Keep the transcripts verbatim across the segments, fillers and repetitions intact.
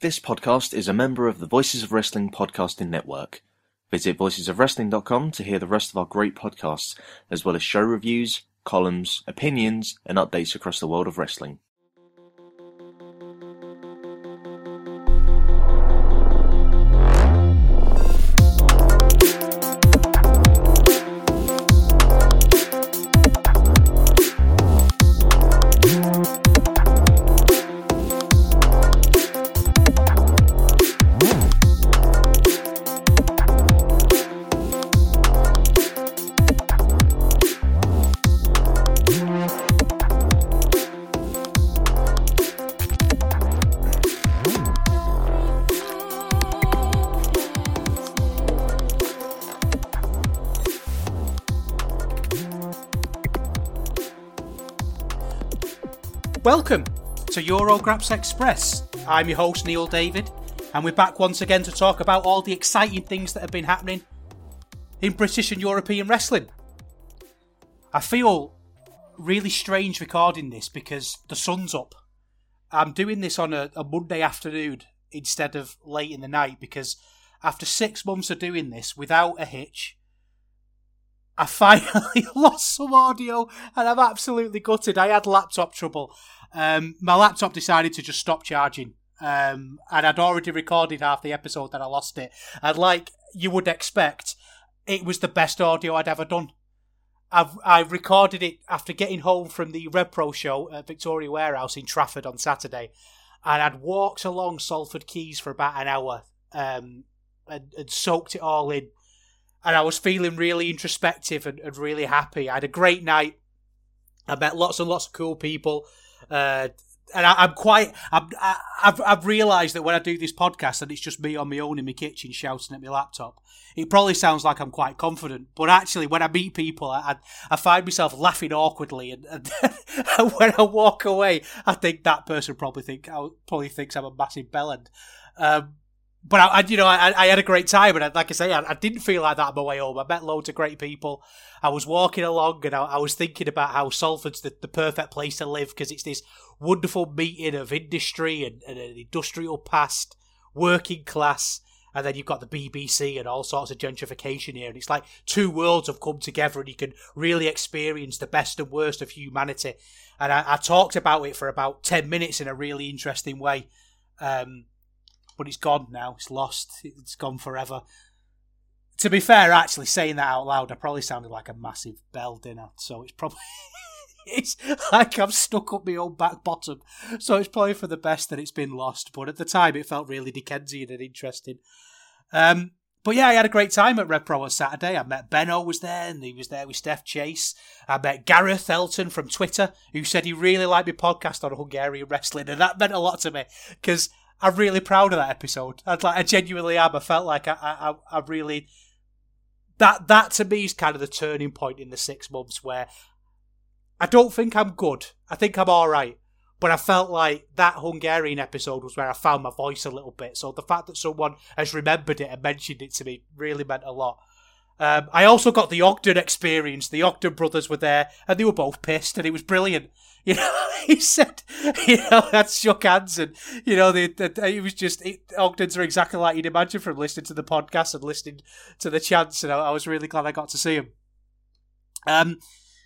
This podcast is a member of the Voices of Wrestling podcasting network. Visit voices of wrestling dot com to hear the rest of our great podcasts, as well as show reviews, columns, opinions, and updates across the world of wrestling. Welcome to Eurograps Express. I'm your host Neil David, and we're back once again to talk about all the exciting things that have been happening in British and European wrestling. I feel really strange recording this because the sun's up. I'm doing this on a, a Monday afternoon instead of late in the night because after six months of doing this without a hitch, I finally lost some audio and I'm absolutely gutted. I had laptop trouble. Um, my laptop decided to just stop charging. Um, and I'd already recorded half the episode that I lost it. And like you would expect, it was the best audio I'd ever done. I've I recorded it after getting home from the Red Pro show at Victoria Warehouse in Trafford on Saturday. And I'd walked along Salford Quays for about an hour um, and, and soaked it all in. And I was feeling really introspective and, and really happy. I had a great night. I met lots and lots of cool people. Uh, and I, I'm quite... I'm, I, I've, I've realised that when I do this podcast and it's just me on my own in my kitchen shouting at my laptop, it probably sounds like I'm quite confident. But actually, when I meet people, I, I find myself laughing awkwardly. And, and when I walk away, I think that person probably, think, probably thinks I'm a massive bellend. Um But, I, I, you know, I, I had a great time, and I, like I say, I, I didn't feel like that on my way home. I met loads of great people. I was walking along, and I, I was thinking about how Salford's the, the perfect place to live, because it's this wonderful meeting of industry and, and an industrial past, working class, and then you've got the B B C and all sorts of gentrification here, and it's like two worlds have come together, and you can really experience the best and worst of humanity. And I, I talked about it for about ten minutes in a really interesting way. Um... But it's gone now. It's lost. It's gone forever. To be fair, actually, saying that out loud, I probably sounded like a massive bell dinner. So it's probably... it's like I'm stuck up my own back bottom. So it's probably for the best that it's been lost. But at the time, it felt really Dickensian and interesting. Um, but yeah, I had a great time at Red Pro on Saturday. I met Benno was there, and he was there with Steph Chase. I met Gareth Elton from Twitter, who said he really liked my podcast on Hungarian wrestling. And that meant a lot to me, because I'm really proud of that episode. I'd like, I genuinely am. I felt like I, I, I really... That, that to me is kind of the turning point in the six months where I don't think I'm good. I think I'm all right. But I felt like that Hungarian episode was where I found my voice a little bit. So the fact that someone has remembered it and mentioned it to me really meant a lot. Um, I also got the Ogden experience. The Ogden brothers were there, and they were both pissed, and it was brilliant. You know, he said, you know, that shook hands, and you know, the, the, it was just it, Ogdens are exactly like you'd imagine from listening to the podcast and listening to the chants, and I, I was really glad I got to see him. Um,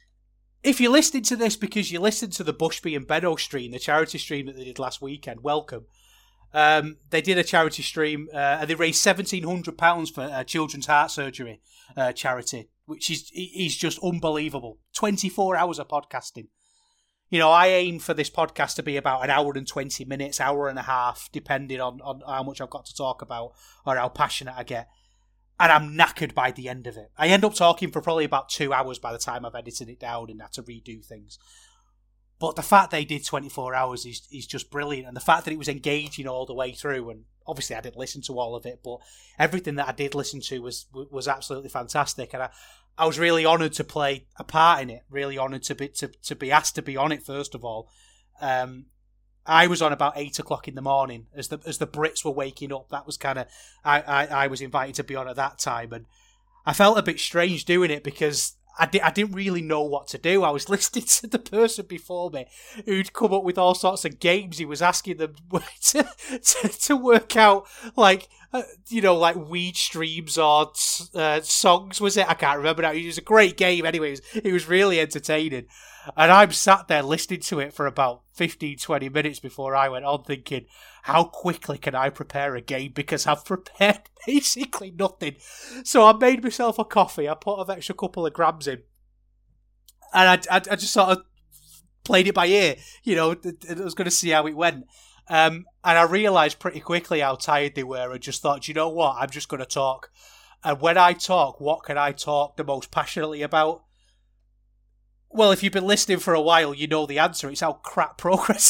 if you're listening to this because you listened to the Bushby and Benno stream, the charity stream that they did last weekend, welcome. Um, they did a charity stream, uh, and they raised seventeen hundred pounds for uh, Children's Heart Surgery uh, charity, which is is just unbelievable. twenty-four hours of podcasting. You know, I aim for this podcast to be about an hour and twenty minutes, hour and a half, depending on, on how much I've got to talk about or how passionate I get. And I'm knackered by the end of it. I end up talking for probably about two hours by the time I've edited it down and had to redo things. But the fact they did twenty-four hours is, is just brilliant. And the fact that it was engaging all the way through, and obviously I didn't listen to all of it, but everything that I did listen to was was absolutely fantastic. And I, I was really honoured to play a part in it, really honoured to be to, to be asked to be on it, first of all. Um, I was on about eight o'clock in the morning as the as the Brits were waking up. That was kind of, I, I, I was invited to be on at that time. And I felt a bit strange doing it because I, di- I didn't really know what to do. I was listening to the person before me who'd come up with all sorts of games. He was asking them to, to, to work out, like, uh, you know, like weed streams or uh, songs, was it? I can't remember now. It was a great game anyway. It was, it was really entertaining. And I'm sat there listening to it for about fifteen, twenty minutes before I went on thinking, how quickly can I prepare a game? Because I've prepared basically nothing. So I made myself a coffee. I put an extra couple of grams in. And I, I, I just sort of played it by ear. You know, I was going to see how it went. Um, and I realised pretty quickly how tired they were and just thought, you know what? I'm just going to talk. And when I talk, what can I talk the most passionately about? Well, if you've been listening for a while, you know the answer. It's how crap Progress.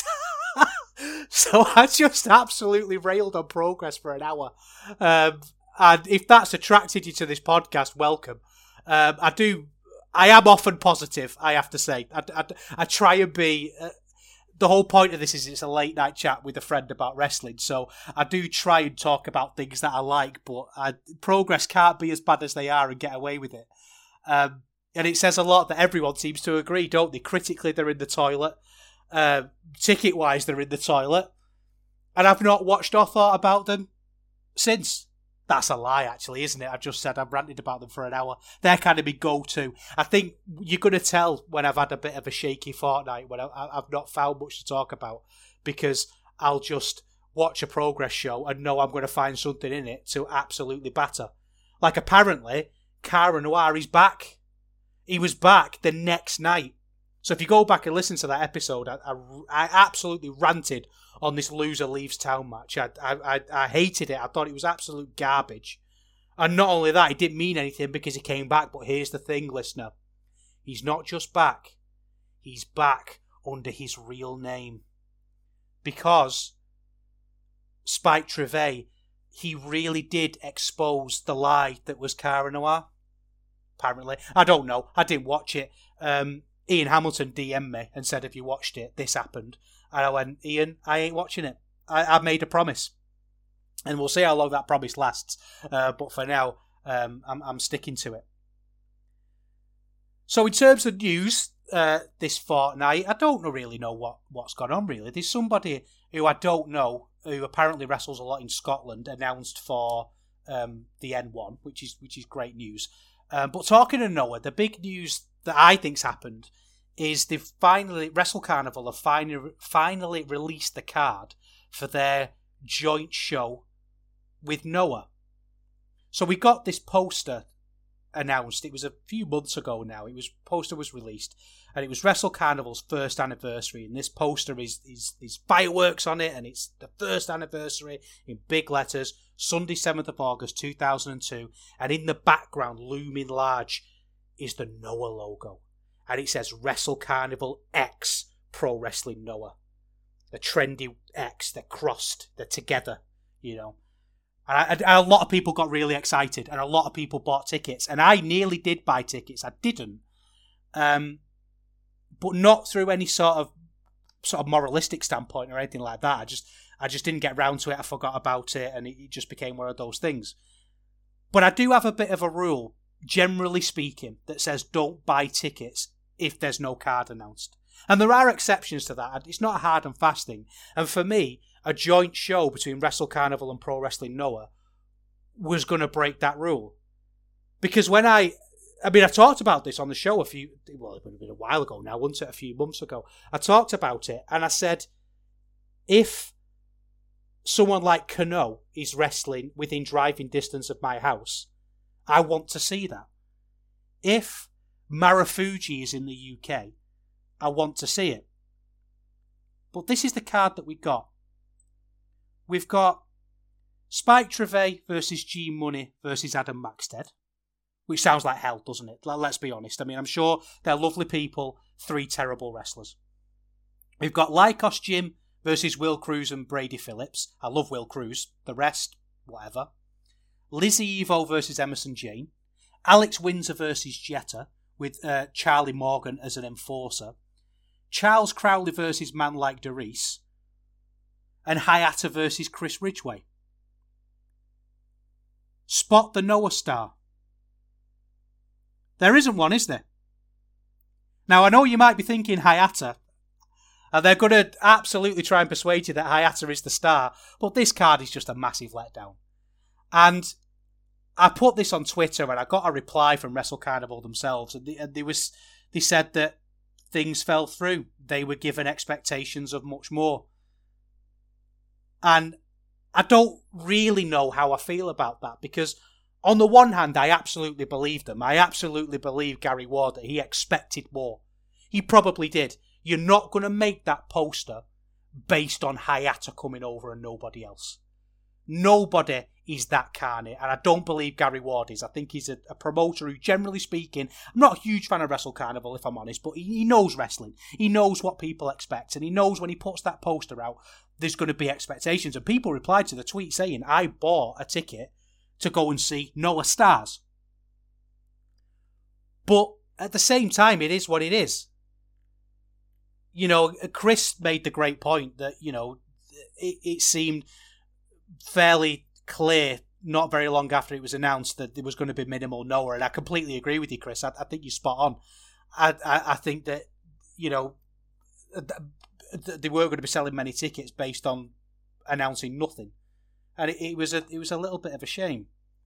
So I just absolutely railed on Progress for an hour. Um, and if that's attracted you to this podcast, welcome. Um, I do, I am often positive, I have to say. I, I, I try and be, uh, the whole point of this is it's a late night chat with a friend about wrestling. So I do try and talk about things that I like, but I, Progress can't be as bad as they are and get away with it. Um, And it says a lot that everyone seems to agree, don't they? Critically, they're in the toilet. Uh, ticket-wise, they're in the toilet. And I've not watched or thought about them since. That's a lie, actually, isn't it? I've just said I've ranted about them for an hour. They're kind of my go-to. I think you're going to tell when I've had a bit of a shaky fortnight, when I, I've not found much to talk about, because I'll just watch a Progress show and know I'm going to find something in it to absolutely batter. Like, apparently, Cara Noir is back. He was back the next night. So if you go back and listen to that episode, I, I, I absolutely ranted on this loser leaves town match. I, I, I hated it. I thought it was absolute garbage. And not only that, it didn't mean anything because he came back. But here's the thing, listener. He's not just back. He's back under his real name. Because Spike Trivet, he really did expose the lie that was Cara Noir. Apparently. I don't know. I didn't watch it. Um, Ian Hamilton D M'd me and said, if you watched it, this happened. And I went, Ian, I ain't watching it. I, I've made a promise. And we'll see how long that promise lasts. Uh, but for now, um, I'm, I'm sticking to it. So in terms of news uh, this fortnight, I don't really know what, what's gone on, really. There's somebody who I don't know, who apparently wrestles a lot in Scotland, announced for um, the N one, which is which is great news. Um, but talking to Noah, the big news that I think's happened is they've finally, Wrestle Carnival have finally, finally released the card for their joint show with Noah. So we got this poster announced. It was a few months ago now. It was poster was released, and it was Wrestle Carnival's first anniversary. And this poster is is is fireworks on it, and it's the first anniversary in big letters. Sunday, seventh of August, two thousand two, and in the background, looming large, is the Noah logo. And it says Wrestle Carnival X Pro Wrestling Noah. The trendy X, they're crossed, they're together, you know. And, I, and a lot of people got really excited, and a lot of people bought tickets. And I nearly did buy tickets, I didn't. Um, but not through any sort of sort of moralistic standpoint or anything like that. I just... I just didn't get round to it. I forgot about it, and it just became one of those things. But I do have a bit of a rule, generally speaking, that says don't buy tickets if there's no card announced. And there are exceptions to that. It's not a hard and fast thing. And for me, a joint show between Wrestle Carnival and Pro Wrestling Noah was going to break that rule. Because when I... I mean, I talked about this on the show a few... Well, it would have been a while ago now, wasn't it? A few months ago. I talked about it, and I said, if someone like Kano is wrestling within driving distance of my house, I want to see that. If Marufuji is in the U K, I want to see it. But this is the card that we got. We've got Spike Trivet versus G Money versus Adam Maxted, which sounds like hell, doesn't it? Let's be honest. I mean, I'm sure they're lovely people, three terrible wrestlers. We've got Lycos Jim versus Will Cruz and Brady Phillips. I love Will Cruz. The rest, whatever. Lizzie Evo versus Emerson Jane. Alex Windsor versus Jetta, with uh, Charlie Morgan as an enforcer. Charles Crowley versus Man Like Doris. And Hayata versus Chris Ridgway. Spot the Noah star. There isn't one, is there? Now, I know you might be thinking Hayata, and they're going to absolutely try and persuade you that Hayata is the star, but this card is just a massive letdown. And I put this on Twitter, and I got a reply from Wrestle Carnival themselves, and they, and they, was, they said that things fell through. They were given expectations of much more. And I don't really know how I feel about that, because on the one hand, I absolutely believe them. I absolutely believe Gary Ward that he expected more. He probably did. You're not going to make that poster based on Hayata coming over and nobody else. Nobody is that carny, and I don't believe Gary Ward is. I think he's a, a promoter who, generally speaking, I'm not a huge fan of Wrestle Carnival, if I'm honest, but he, he knows wrestling. He knows what people expect, and he knows when he puts that poster out, there's going to be expectations. And people replied to the tweet saying, I bought a ticket to go and see Noah Stars. But at the same time, it is what it is. You know, Chris made the great point that, you know, it, it seemed fairly clear not very long after it was announced that there was going to be minimal Noah, and I completely agree with you, Chris. I, I think you're spot on. I, I, I think that, you know, they weren't going to be selling many tickets based on announcing nothing, and it, it was a it was a little bit of a shame.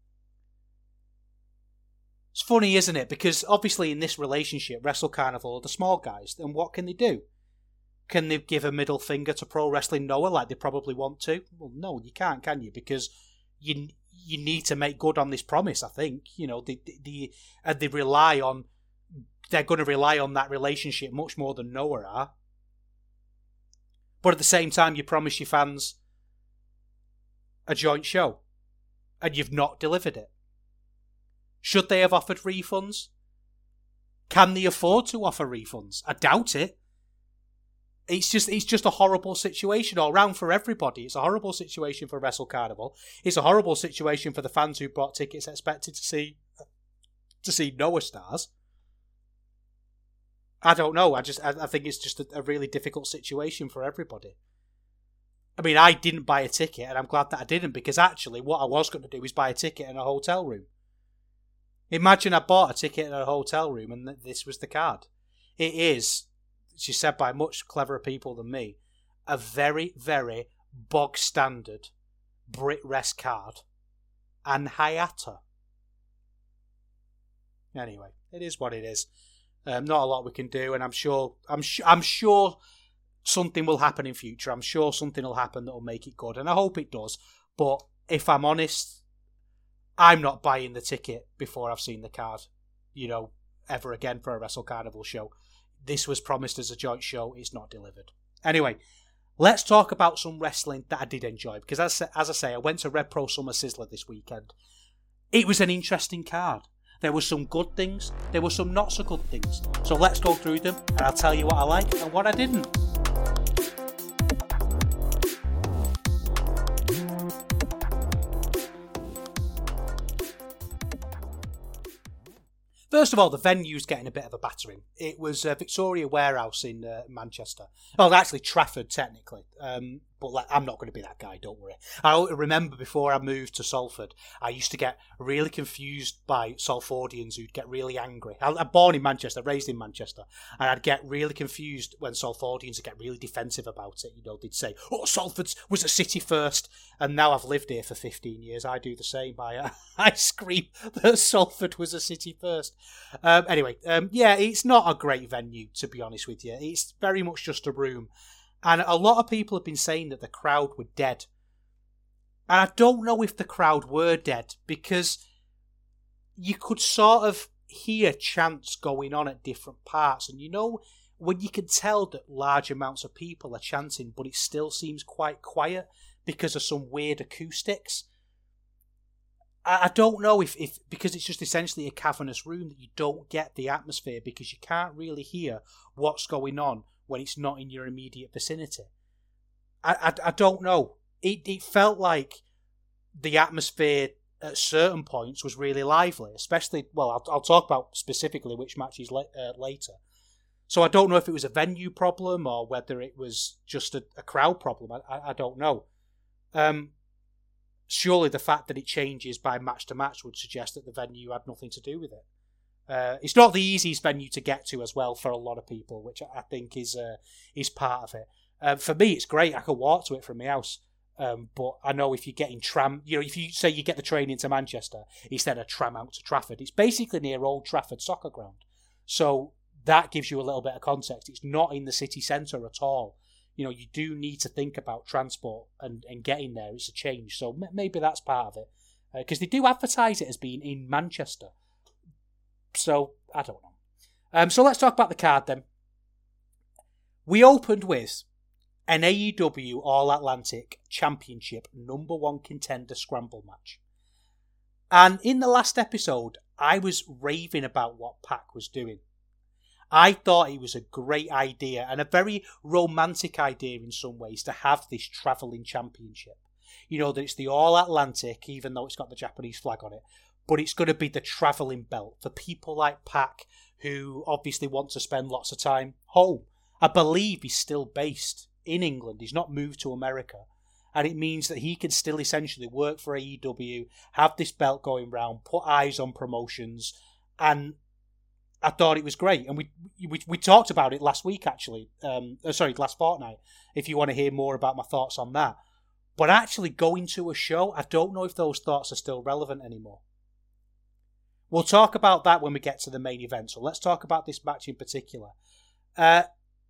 It's funny, isn't it? Because obviously in this relationship, Wrestle Carnival are the small guys, and what can they do? Can they give a middle finger to Pro Wrestling Noah like they probably want to? Well, no, you can't, can you? Because you you need to make good on this promise, I think. You know, they, they, they, they rely on, they're going to rely on that relationship much more than Noah are. But at the same time, you promise your fans a joint show, and you've not delivered it. Should they have offered refunds? Can they afford to offer refunds? I doubt it. It's just it's just a horrible situation all round for everybody. It's a horrible situation for Wrestle Carnival. It's a horrible situation for the fans who bought tickets expected to see to see Noah Stars. I don't know. I just I, I think it's just a, a really difficult situation for everybody. I mean, I didn't buy a ticket, and I'm glad that I didn't, because actually what I was going to do is buy a ticket in a hotel room. Imagine I bought a ticket in a hotel room and this was the card. It is, she said by much cleverer people than me, a very, very bog standard Brit Rest card. And Hayata. Anyway, it is what it is. Um, not a lot we can do, and I'm sure, I'm, sh- I'm sure something will happen in future. I'm sure something will happen that will make it good, and I hope it does. But if I'm honest, I'm not buying the ticket before I've seen the card, you know, ever again for a Wrestle Carnival show. This was promised as a joint show. It's not delivered. Anyway, let's talk about some wrestling that I did enjoy. Because as, as I say, I went to Red Pro Summer Sizzler this weekend. It was an interesting card. There were some good things. There were some not so good things. So let's go through them, and I'll tell you what I liked and what I didn't. First of all, the venue's getting a bit of a battering. It was uh, Victoria Warehouse in uh, Manchester. Well, actually Trafford, technically. Um, but like, I'm not going to be that guy, don't worry. I remember before I moved to Salford, I used to get really confused by Salfordians who'd get really angry. I, I'm born in Manchester, raised in Manchester, and I'd get really confused when Salfordians would get really defensive about it. You know, they'd say, oh, Salford was a city first, and now I've lived here for fifteen years. I do the same. I, I scream that Salford was a city first. Um, anyway, um, yeah, it's not a great venue, to be honest with you. It's very much just a room. And a lot of people have been saying that the crowd were dead. And I don't know if the crowd were dead, because you could sort of hear chants going on at different parts. And you know, when you can tell that large amounts of people are chanting, but it still seems quite quiet because of some weird acoustics. I don't know if, if because it's just essentially a cavernous room, that you don't get the atmosphere, because you can't really hear what's going on when it's not in your immediate vicinity. I, I, I don't know. It it felt like the atmosphere at certain points was really lively, especially, well, I'll, I'll talk about specifically which matches le- uh, later. So I don't know if it was a venue problem or whether it was just a, a crowd problem. I, I, I don't know. Um, surely the fact that it changes by match to match would suggest that the venue had nothing to do with it. Uh, it's not the easiest venue to get to as well for a lot of people, which I think is uh, is part of it. Uh, for me, it's great. I can walk to it from my house. Um, but I know if you're getting tram, you know, if you say you get the train into Manchester instead of tram out to Trafford, it's basically near Old Trafford soccer ground. So that gives you a little bit of context. It's not in the city centre at all. You know, you do need to think about transport and, and getting there. It's a change. So maybe that's part of it. Because uh, they do advertise it as being in Manchester. So, I don't know. Um, so let's talk about the card then. We opened with an A E W All-Atlantic Championship number one contender scramble match. And in the last episode, I was raving about what Pac was doing. I thought it was a great idea and a very romantic idea in some ways to have this travelling championship. You know, that it's the All-Atlantic, even though it's got the Japanese flag on it. But it's going to be the travelling belt for people like Pac, who obviously want to spend lots of time home. I believe he's still based in England. He's not moved to America. And it means that he can still essentially work for A E W, have this belt going round, put eyes on promotions. And I thought it was great. And we we, we talked about it last week, actually. Um, sorry, last fortnight, if you want to hear more about my thoughts on that. But actually going to a show, I don't know if those thoughts are still relevant anymore. We'll talk about that when we get to the main event. So let's talk about this match in particular. Uh,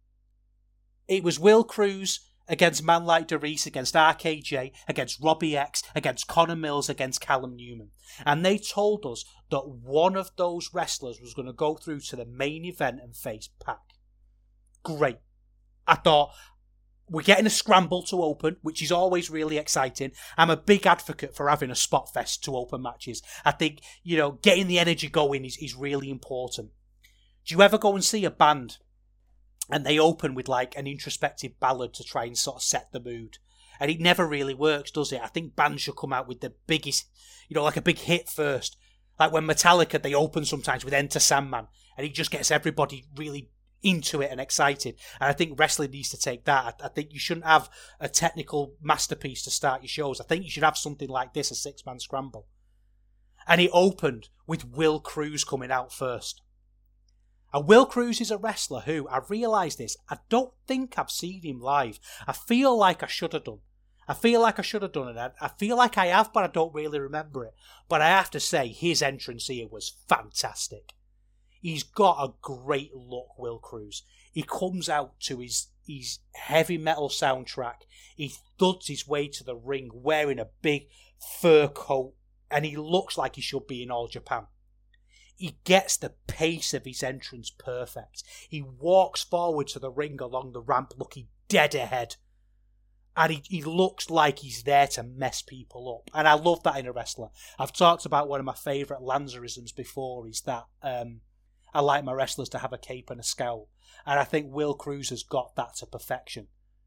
it was Will Cruz against Man Like DeReiss, against R K J, against Robbie X, against Connor Mills, against Callum Newman. And they told us that one of those wrestlers was going to go through to the main event and face Pac. Great. I thought, we're getting a scramble to open, which is always really exciting. I'm a big advocate for having a spot fest to open matches. I think, you know, getting the energy going is, is really important. Do you ever go and see a band and they open with like an introspective ballad to try and sort of set the mood? And it never really works, does it? I think bands should come out with the biggest, you know, like a big hit first. Like when Metallica, they open sometimes with Enter Sandman, and it just gets everybody really into it and excited. And I think wrestling needs to take that. I, I think you shouldn't have a technical masterpiece to start your shows. I think you should have something like this, a six-man scramble. And it opened with Will Cruz coming out first. And Will Cruz is a wrestler who, I realise this, I don't think I've seen him live. I feel like I should have done. I feel like I should have done it. I, I feel like I have, but I don't really remember it. But I have to say, his entrance here was fantastic. He's got a great look, Will Cruz. He comes out to his, his heavy metal soundtrack. He thuds his way to the ring wearing a big fur coat, and he looks like he should be in All Japan. He gets the pace of his entrance perfect. He walks forward to the ring along the ramp looking dead ahead. And he, he looks like he's there to mess people up. And I love that in a wrestler. I've talked about one of my favourite Lanzarisms before, is that um, I like my wrestlers to have a cape and a scowl. And I think Will Cruz has got that to perfection.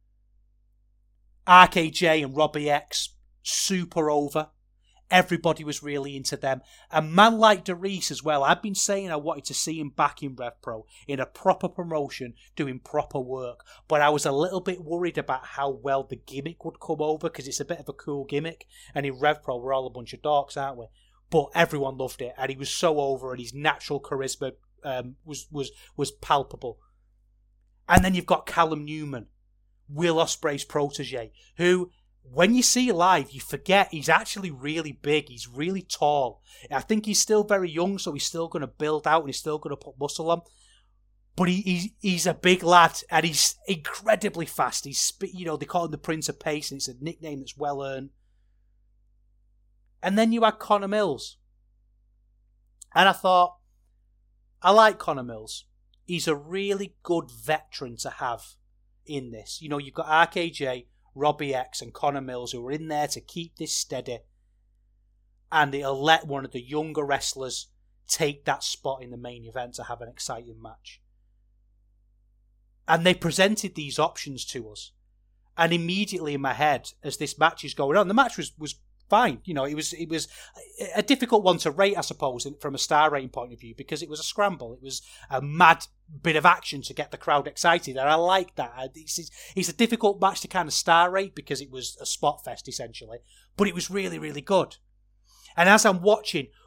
R K J and Robbie X, super over. Everybody was really into them. A Man Like DeReiss as well. I've been saying I wanted to see him back in RevPro in a proper promotion, doing proper work. But I was a little bit worried about how well the gimmick would come over, because it's a bit of a cool gimmick. And in RevPro, we're all a bunch of dorks, aren't we? But everyone loved it, and he was so over, and his natural charisma um, was was was palpable. And then you've got Callum Newman, Will Ospreay's protege, who, when you see live, you forget he's actually really big. He's really tall. I think he's still very young, so he's still going to build out and he's still going to put muscle on. But he, he's, he's a big lad, and he's incredibly fast. He's, you know, they call him the Prince of Pace, and it's a nickname that's well earned. And then you had Connor Mills. And I thought, I like Connor Mills. He's a really good veteran to have in this. You know, you've got R K J, Robbie X and Connor Mills, who are in there to keep this steady. And it'll let one of the younger wrestlers take that spot in the main event to have an exciting match. And they presented these options to us. And immediately in my head, as this match is going on, the match was, was fine. You know, it was it was a difficult one to rate, I suppose, from a star rating point of view, because it was a scramble. It was a mad bit of action to get the crowd excited, and I like that. It's, it's a difficult match to kind of star rate because it was a spot fest, essentially, but it was really, really good. And as I'm watching,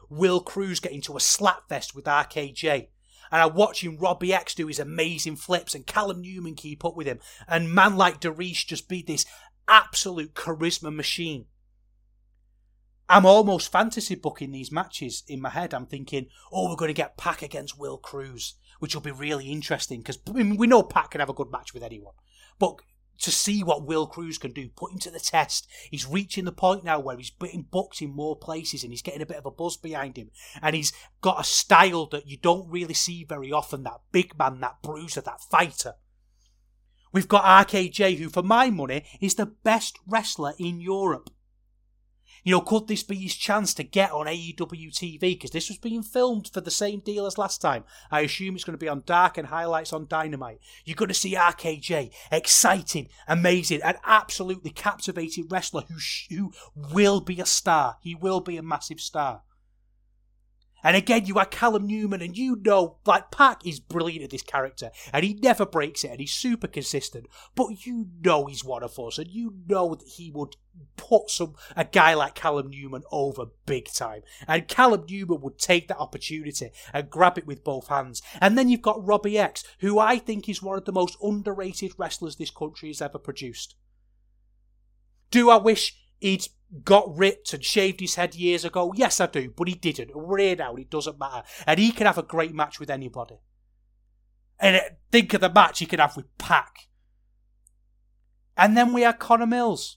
Will Cruz get into a slapfest with R K J. And I'm watching Robbie X do his amazing flips and Callum Newman keep up with him. And man like Darius just be this absolute charisma machine. I'm almost fantasy booking these matches in my head. I'm thinking, oh, we're going to get Pac against Will Cruz, which will be really interesting because I mean, we know Pac can have a good match with anyone. But to see what Will Cruz can do, put him to the test. He's reaching the point now where he's getting booked in more places and he's getting a bit of a buzz behind him. And he's got a style that you don't really see very often, that big man, that bruiser, that fighter. We've got R K J, who for my money is the best wrestler in Europe. You know, could this be his chance to get on A E W T V? Because this was being filmed for the same deal as last time. I assume it's going to be on Dark and highlights on Dynamite. You're going to see R K J, exciting, amazing, an absolutely captivating wrestler who sh- who will be a star. He will be a massive star. And again, you had Callum Newman, and you know, like, Pac is brilliant at this character, and he never breaks it, and he's super consistent, but you know he's one of us, and you know that he would put some a guy like Callum Newman over big time, and Callum Newman would take that opportunity and grab it with both hands. And then you've got Robbie X, who I think is one of the most underrated wrestlers this country has ever produced. Do I wish he'd got ripped and shaved his head years ago? Yes, I do, but he didn't. We're here now, it doesn't matter. And he can have a great match with anybody. And think of the match he could have with Pac. And then we had Connor Mills.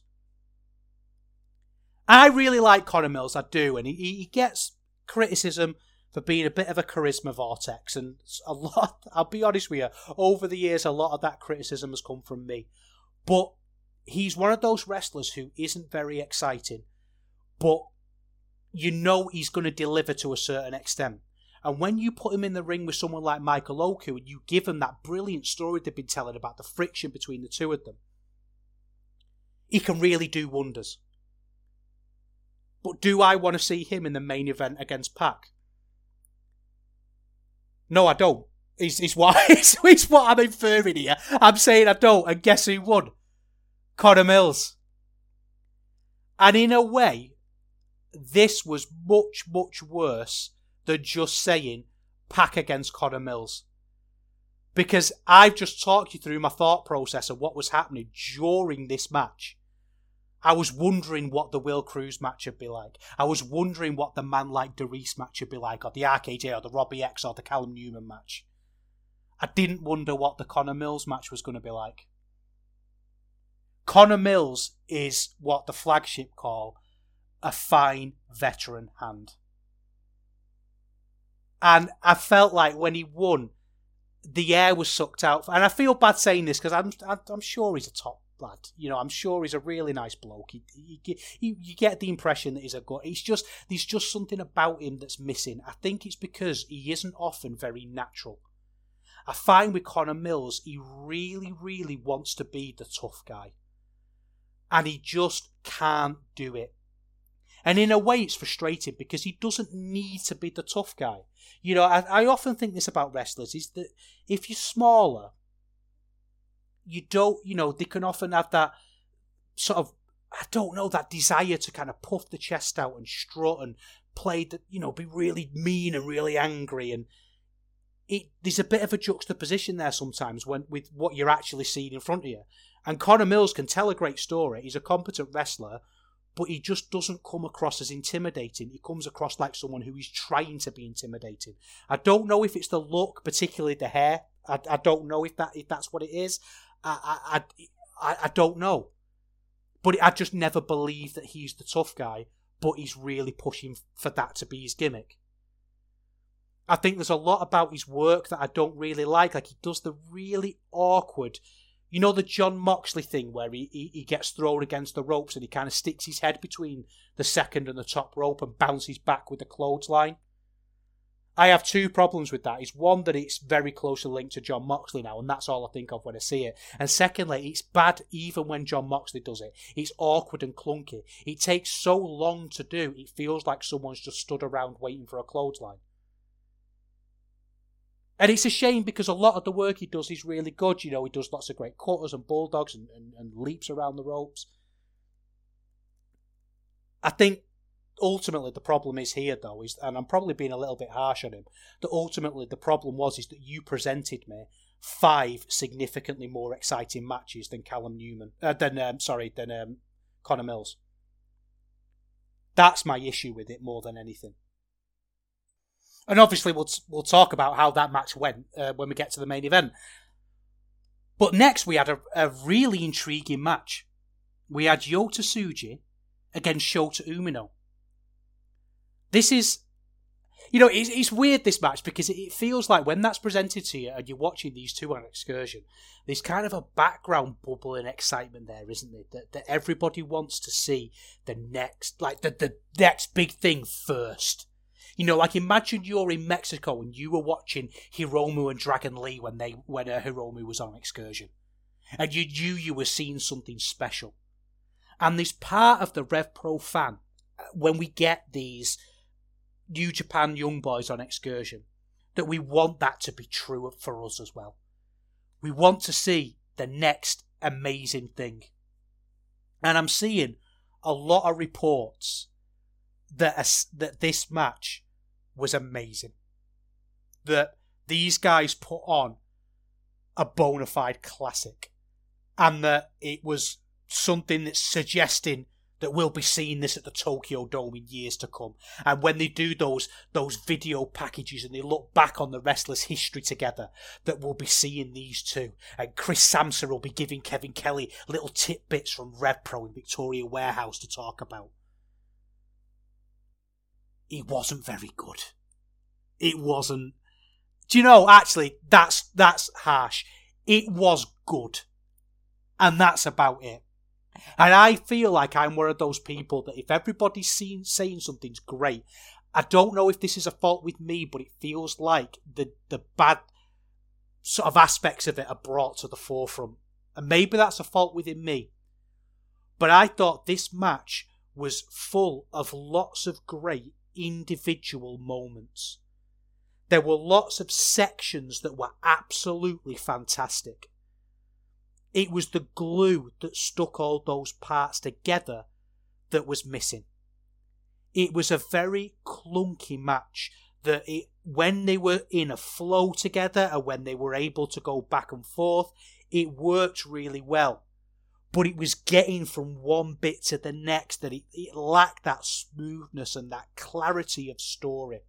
I really like Connor Mills, I do, and he, he gets criticism for being a bit of a charisma vortex, and a lot, I'll be honest with you, over the years a lot of that criticism has come from me. But he's one of those wrestlers who isn't very exciting, but you know he's going to deliver to a certain extent. And when you put him in the ring with someone like Michael Oku and you give him that brilliant story they've been telling about the friction between the two of them, he can really do wonders. But do I want to see him in the main event against Pac? No, I don't. It's, it's, what, it's, it's what I'm inferring here. I'm saying I don't, and guess who won? Connor Mills. And in a way, this was much, much worse than just saying Pac against Connor Mills. Because I've just talked you through my thought process of what was happening during this match. I was wondering what the Will Cruz match would be like. I was wondering what the man like Darius match would be like, or the R K J, or the Robbie X, or the Callum Newman match. I didn't wonder what the Connor Mills match was going to be like. Connor Mills is what the flagship call a fine veteran hand. And I felt like when he won, the air was sucked out. And I feel bad saying this because I'm, I'm sure he's a top lad. You know, I'm sure he's a really nice bloke. He, he, he, you get the impression that he's a good. It's just, there's just something about him that's missing. I think it's because he isn't often very natural. I find with Connor Mills, he really, really wants to be the tough guy. And he just can't do it. And in a way, it's frustrating because he doesn't need to be the tough guy. You know, I, I often think this about wrestlers, is that if you're smaller, you don't, you know, they can often have that sort of, I don't know, that desire to kind of puff the chest out and strut and play, the, you know, be really mean and really angry. And it, there's a bit of a juxtaposition there sometimes when with what you're actually seeing in front of you. And Connor Mills can tell a great story. He's a competent wrestler, but he just doesn't come across as intimidating. He comes across like someone who is trying to be intimidating. I don't know if it's the look, particularly the hair. I, I don't know if that if that's what it is. I I, I I don't know. But I just never believe that he's the tough guy, but he's really pushing for that to be his gimmick. I think there's a lot about his work that I don't really like. Like, he does the really awkward, you know, the John Moxley thing where he, he, he gets thrown against the ropes and he kind of sticks his head between the second and the top rope and bounces back with the clothesline. I have two problems with that. It's one, that it's very closely linked to John Moxley now, and that's all I think of when I see it. And secondly, it's bad even when John Moxley does it. It's awkward and clunky. It takes so long to do, it feels like someone's just stood around waiting for a clothesline. And it's a shame because a lot of the work he does is really good. You know, he does lots of great cutters and bulldogs and, and, and leaps around the ropes. I think ultimately the problem is here, though, is, and I'm probably being a little bit harsh on him, that ultimately the problem was is that you presented me five significantly more exciting matches than Callum Newman, uh, than um, sorry, than um, Connor Mills. That's my issue with it more than anything. And obviously we'll we'll talk about how that match went uh, when we get to the main event. But next we had a, a really intriguing match. We had Yota Tsuji against Shota Umino. This is, you know, it's, it's weird, this match, because it, it feels like when that's presented to you and you're watching these two on excursion, there's kind of a background bubbling excitement there, isn't there? That, that everybody wants to see the next, like the, the next big thing first. You know, like imagine you're in Mexico and you were watching Hiromu and Dragon Lee when they when uh, Hiromu was on excursion, and you knew you were seeing something special. And there's part of the Rev Pro fan when we get these New Japan young boys on excursion that we want that to be true for us as well. We want to see the next amazing thing, and I'm seeing a lot of reports that that this match was amazing. That these guys put on a bona fide classic. And that it was something that's suggesting that we'll be seeing this at the Tokyo Dome in years to come. And when they do those those video packages and they look back on the wrestlers' history together, that we'll be seeing these two. And Chris Sampson will be giving Kevin Kelly little tidbits from Rev Pro in Victoria Warehouse to talk about. It wasn't very good. It wasn't. Do you know, actually, that's that's harsh. It was good. And that's about it. And I feel like I'm one of those people that if everybody's seen, saying something's great, I don't know if this is a fault with me, but it feels like the, the bad sort of aspects of it are brought to the forefront. And maybe that's a fault within me. But I thought this match was full of lots of great individual moments. There were lots of sections that were absolutely fantastic. It was the glue that stuck all those parts together that was missing. It was a very clunky match that it, when they were in a flow together and when they were able to go back and forth, it worked really well. But it was getting from one bit to the next that it, it lacked that smoothness and that clarity of story.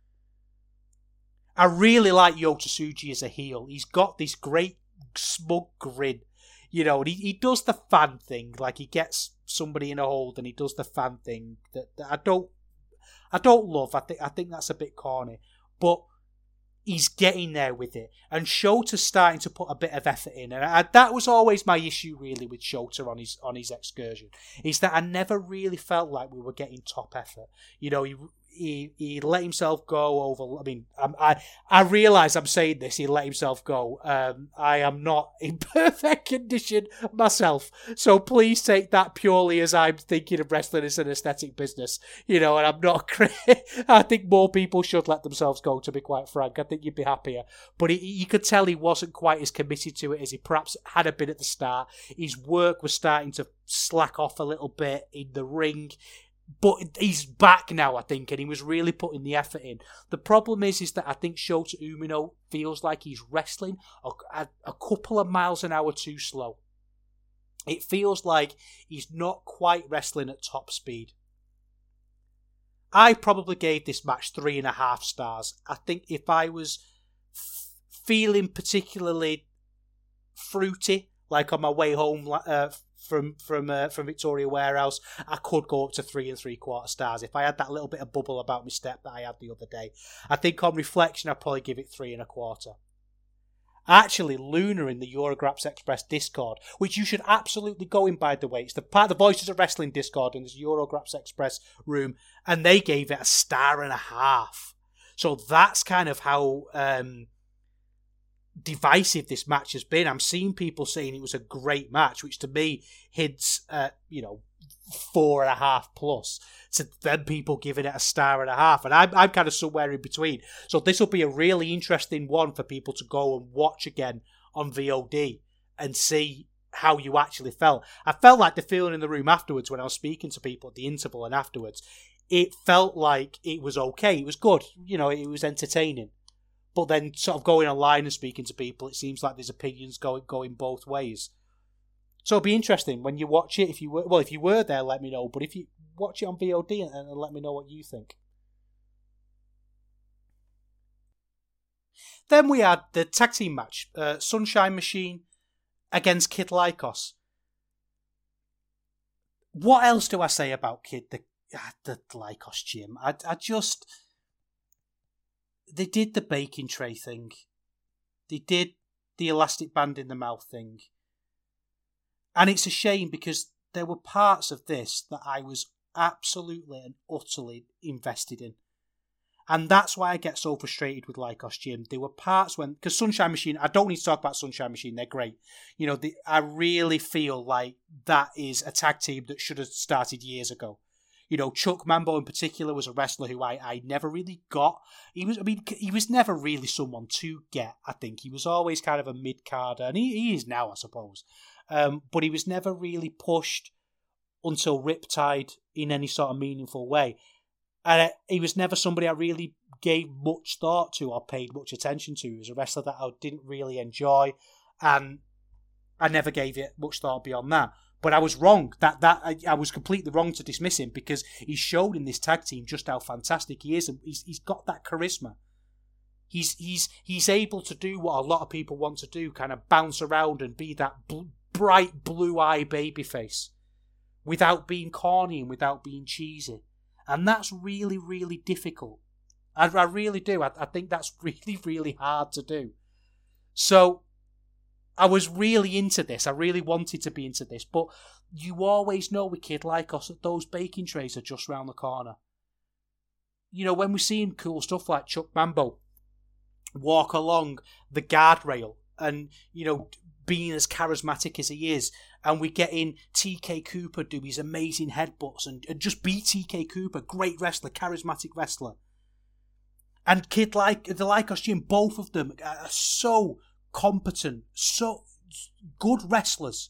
I really like Yota Tsuji as a heel. He's got this great smug grin. You know, and he, he does the fan thing. Like, he gets somebody in a hold and he does the fan thing that, that I don't I don't love. I think I think that's a bit corny. But he's getting there with it. And Shota's starting to put a bit of effort in. And I, that was always my issue, really, with Shota on his on his excursion. Is that I never really felt like we were getting top effort. You know, he he, he let himself go over... I mean, I I, I realise I'm saying this, he let himself go. Um, I am not in perfect condition myself. So please take that purely as I'm thinking of wrestling as an aesthetic business. You know, and I'm not... I think more people should let themselves go, to be quite frank. I think you'd be happier. But he, you could tell he wasn't quite as committed to it as he perhaps had a bit at the start. His work was starting to slack off a little bit in the ring. But he's back now, I think, and he was really putting the effort in. The problem is, is that I think Shota Umino feels like he's wrestling a, a, a couple of miles an hour too slow. It feels like he's not quite wrestling at top speed. I probably gave this match three and a half stars. I think if I was f- feeling particularly fruity, like on my way home uh, from from uh, from Victoria Warehouse, I could go up to three and three quarter stars. If I had that little bit of bubble about my step that I had the other day, I think on reflection I'd probably give it three and a quarter. Actually, Luna in the Eurograps Express Discord, which you should absolutely go in, by the way. It's the part of the Voices of Wrestling Discord in this Eurograps Express room, and they gave it a star and a half. So that's kind of how um, divisive this match has been. I'm seeing people saying it was a great match, which to me hints at, you know, four and a half plus. To then people giving it a star and a half, and I'm I'm kind of somewhere in between. So this will be a really interesting one for people to go and watch again on V O D and see how you actually felt. I felt like the feeling in the room afterwards when I was speaking to people at the interval and afterwards. it felt like it was okay. It was good. You know, it was entertaining. But then sort of going online and speaking to people, it seems like there's opinions going going both ways. So it'll be interesting when you watch it. If you were, well, if you were there, let me know. But if you watch it on V O D and, and let me know what you think. Then we had the tag team match, uh, Sunshine Machine against Kid Lycos. What else do I say about Kid the the Lycos gym? I I just they did the baking tray thing, they did the elastic band in the mouth thing, and it's a shame because there were parts of this that I was absolutely and utterly invested in. And that's why I get so frustrated with Lycos Gym. There were parts when... Because Sunshine Machine... I don't need to talk about Sunshine Machine. They're great. You know, the, I really feel like that is a tag team that should have started years ago. You know, Chuck Mambo in particular was a wrestler who I, I never really got. He was... I mean, he was never really someone to get, I think. He was always kind of a mid-carder. And he, he is now, I suppose. Um, but he was never really pushed until Riptide in any sort of meaningful way. And he was never somebody I really gave much thought to or paid much attention to. He was a wrestler that I didn't really enjoy, and I never gave it much thought beyond that. But I was wrong. That that I, I was completely wrong to dismiss him because he showed in this tag team just how fantastic he is, and he's he's got that charisma. He's he's he's able to do what a lot of people want to do, kind of bounce around and be that bl- bright blue-eye babyface, without being corny and without being cheesy. And that's really, really difficult. I, I really do. I, I think that's really, really hard to do. So I was really into this. I really wanted to be into this. But you always know with Kid Lycos that those baking trays are just round the corner. You know, when we're seeing cool stuff like Chuck Mambo walk along the guardrail and, you know, being as charismatic as he is, and we get in T K Cooper do his amazing headbutts and, and just be T K Cooper, great wrestler, charismatic wrestler. And Kid like the Lycos Gym, both of them are so competent, so good wrestlers.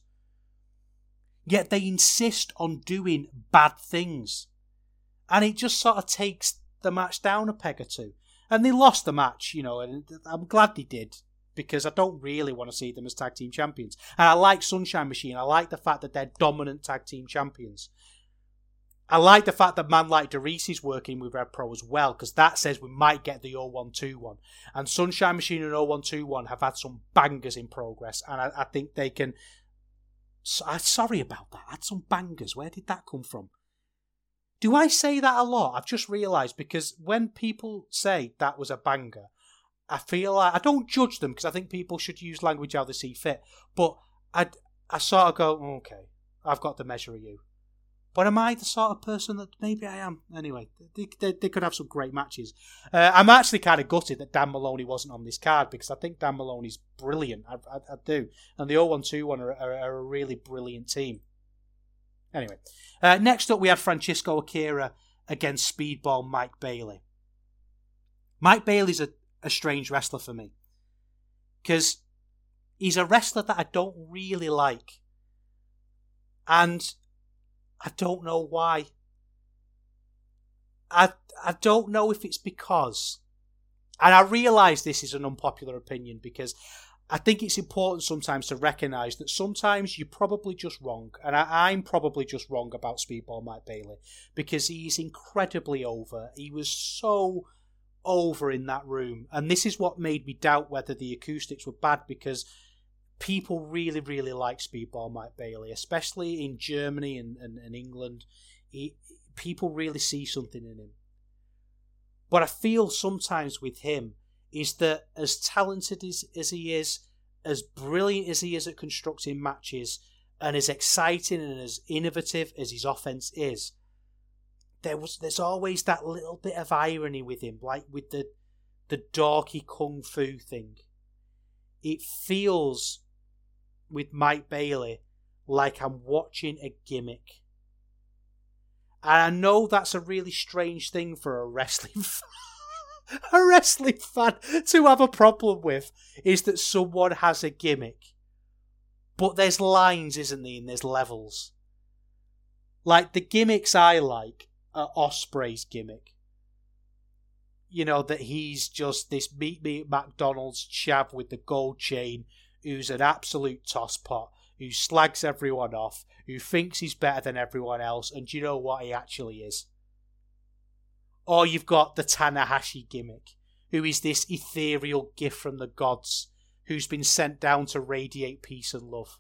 Yet they insist on doing bad things. And it just sort of takes the match down a peg or two. And they lost the match, you know, and I'm glad they did, because I don't really want to see them as tag team champions. And I like Sunshine Machine. I like the fact that they're dominant tag team champions. I like the fact that man like Darius is working with Red Pro as well, because that says we might get the oh one two one. And Sunshine Machine and oh one two one have had some bangers in progress, and I, I think they can... So, I'm sorry about that. I had some bangers. Where did that come from? Do I say that a lot? I've just realised, because when people say that was a banger, I feel like I don't judge them because I think people should use language how they see fit. But I, I sort of go, okay, I've got the measure of you. But am I the sort of person that maybe I am? Anyway, they, they, they could have some great matches. Uh, I'm actually kind of gutted that Dan Maloney wasn't on this card because I think Dan Maloney's brilliant. I, I, I do. And the oh one two one are, are, are a really brilliant team. Anyway, uh, next up we had Francisco Akira against Speedball Mike Bailey. Mike Bailey's a a strange wrestler for me, because he's a wrestler that I don't really like, and I don't know why. I I don't know if it's because, and I realise this is an unpopular opinion, because I think it's important sometimes to recognise that sometimes you're probably just wrong, and I, I'm probably just wrong about Speedball Mike Bailey, because he's incredibly over. He was so over in that room, and this is what made me doubt whether the acoustics were bad, because people really really like Speedball Mike Bailey, especially in Germany and, and, and England. He, people really see something in him. But I feel sometimes with him is that as talented as, as he is, as brilliant as he is at constructing matches, and as exciting and as innovative as his offense is, There was, there's always that little bit of irony with him, like with the the dorky kung fu thing. It feels, with Mike Bailey, like I'm watching a gimmick. And I know that's a really strange thing for a wrestling fan, a wrestling fan to have a problem with, is that someone has a gimmick. But there's lines, isn't there, and there's levels. Like, the gimmicks I like at Ospreay's gimmick. You know, that he's just this meet me at McDonald's chav with the gold chain who's an absolute tosspot, who slags everyone off, who thinks he's better than everyone else, and do you know what he actually is? Or you've got the Tanahashi gimmick, who is this ethereal gift from the gods, who's been sent down to radiate peace and love.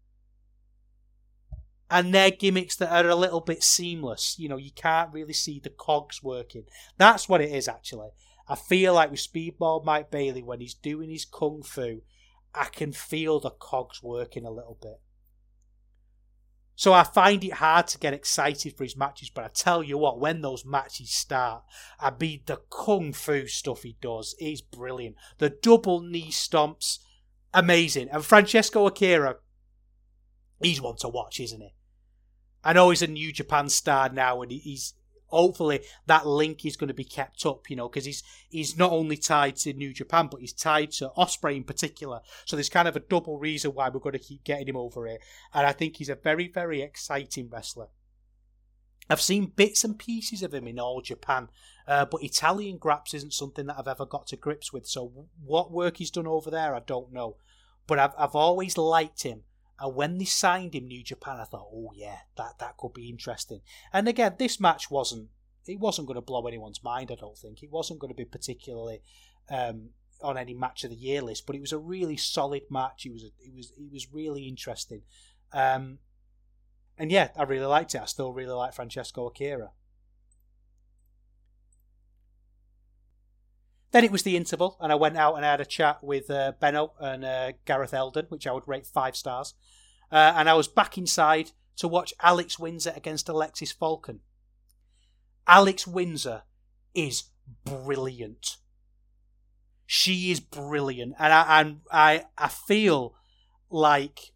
And they're gimmicks that are a little bit seamless. You know, you can't really see the cogs working. That's what it is, actually. I feel like with Speedball Mike Bailey, when he's doing his kung fu, I can feel the cogs working a little bit. So I find it hard to get excited for his matches, but I tell you what, when those matches start, I mean, the kung fu stuff he does is brilliant. The double knee stomps, amazing. And Francesco Akira, he's one to watch, isn't he? I know he's a New Japan star now, and he's hopefully that link is going to be kept up, you know, because he's he's not only tied to New Japan, but he's tied to Ospreay in particular. So there's kind of a double reason why we're going to keep getting him over here. And I think he's a very, very exciting wrestler. I've seen bits and pieces of him in All Japan, uh, but Italian Graps isn't something that I've ever got to grips with. So what work he's done over there, I don't know. But I've I've always liked him. And when they signed him New Japan, I thought, oh yeah, that, that could be interesting. And again, this match wasn't, it wasn't going to blow anyone's mind, I don't think. It wasn't going to be particularly um, on any match of the year list, but it was a really solid match. It was, a, it was, it was really interesting. Um, and yeah, I really liked it. I still really like Francesco Akira. Then it was the interval, and I went out and I had a chat with uh, Benno and uh, Gareth Eldon, which I would rate five stars. Uh, and I was back inside to watch Alex Windsor against Alexis Falcon. Alex Windsor is brilliant. She is brilliant, and I and I I feel like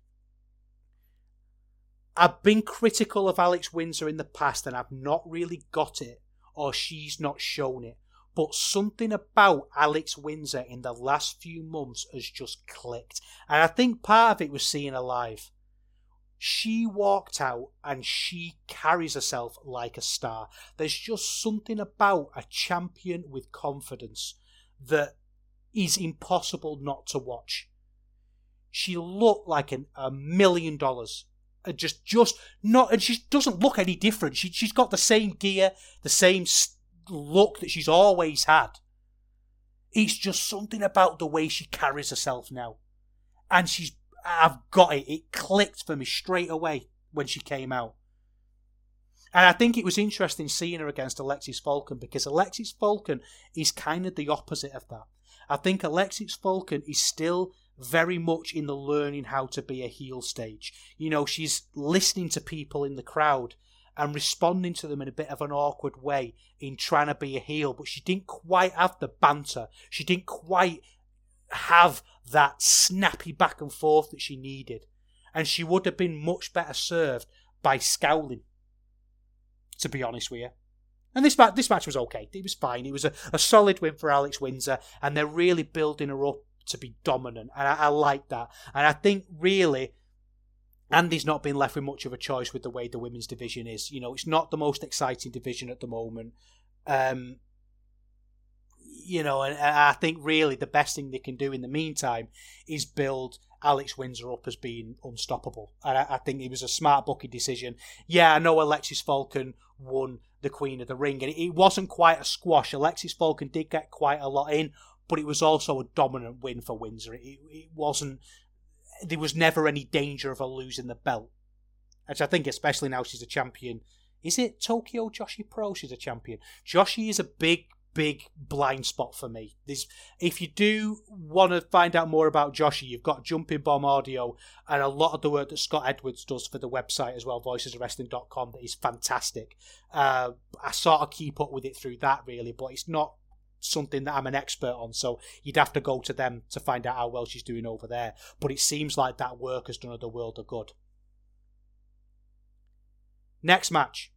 I've been critical of Alex Windsor in the past, and I've not really got it, or she's not shown it. But something about Alex Windsor in the last few months has just clicked. And I think part of it was seeing her live. She walked out and she carries herself like a star. There's just something about a champion with confidence that is impossible not to watch. She looked like an, a million dollars. Just, just not, and she doesn't look any different. She, she's got the same gear, the same st- look that she's always had. It's just something about the way she carries herself now. And she's, I've got it. It clicked for me straight away when she came out. And I think it was interesting seeing her against Alexis Falcon, because Alexis Falcon is kind of the opposite of that. I think Alexis Falcon is still very much in the learning how to be a heel stage. You know, she's listening to people in the crowd and responding to them in a bit of an awkward way in trying to be a heel, but she didn't quite have the banter. She didn't quite have that snappy back and forth that she needed. And she would have been much better served by scowling, to be honest with you. And this match, this match was okay. It was fine. It was a, a solid win for Alex Windsor, and they're really building her up to be dominant. And I, I like that. And I think really Andy's not been left with much of a choice with the way the women's division is. You know, it's not the most exciting division at the moment. Um, you know, and, and I think really the best thing they can do in the meantime is build Alex Windsor up as being unstoppable. And I, I think it was a smart booking decision. Yeah, I know Alexis Falcon won the Queen of the Ring, and it, it wasn't quite a squash. Alexis Falcon did get quite a lot in, but it was also a dominant win for Windsor. It, it wasn't... There was never any danger of her losing the belt. Which I think, especially now she's a champion. Is it Tokyo Joshi Pro she's a champion? Joshi is a big, big blind spot for me. There's, if you do want to find out more about Joshi, you've got Jumping Bomb Audio and a lot of the work that Scott Edwards does for the website as well, voices of wrestling dot com, that is fantastic. Uh, I sort of keep up with it through that, really, but it's not something that I'm an expert on, so you'd have to go to them to find out how well she's doing over there. But it seems like that work has done her the world of good. Next match.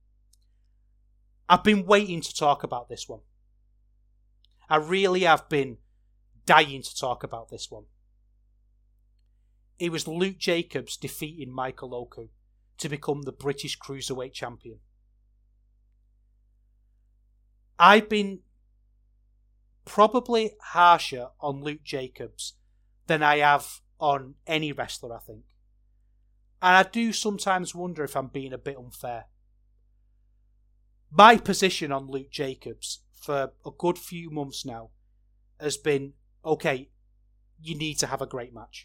I've been waiting to talk about this one. I really have been dying to talk about this one. It was Luke Jacobs defeating Michael Oku to become the British Cruiserweight Champion. I've been probably harsher on Luke Jacobs than I have on any wrestler, I think. And I do sometimes wonder if I'm being a bit unfair. My position on Luke Jacobs for a good few months now has been, okay, you need to have a great match.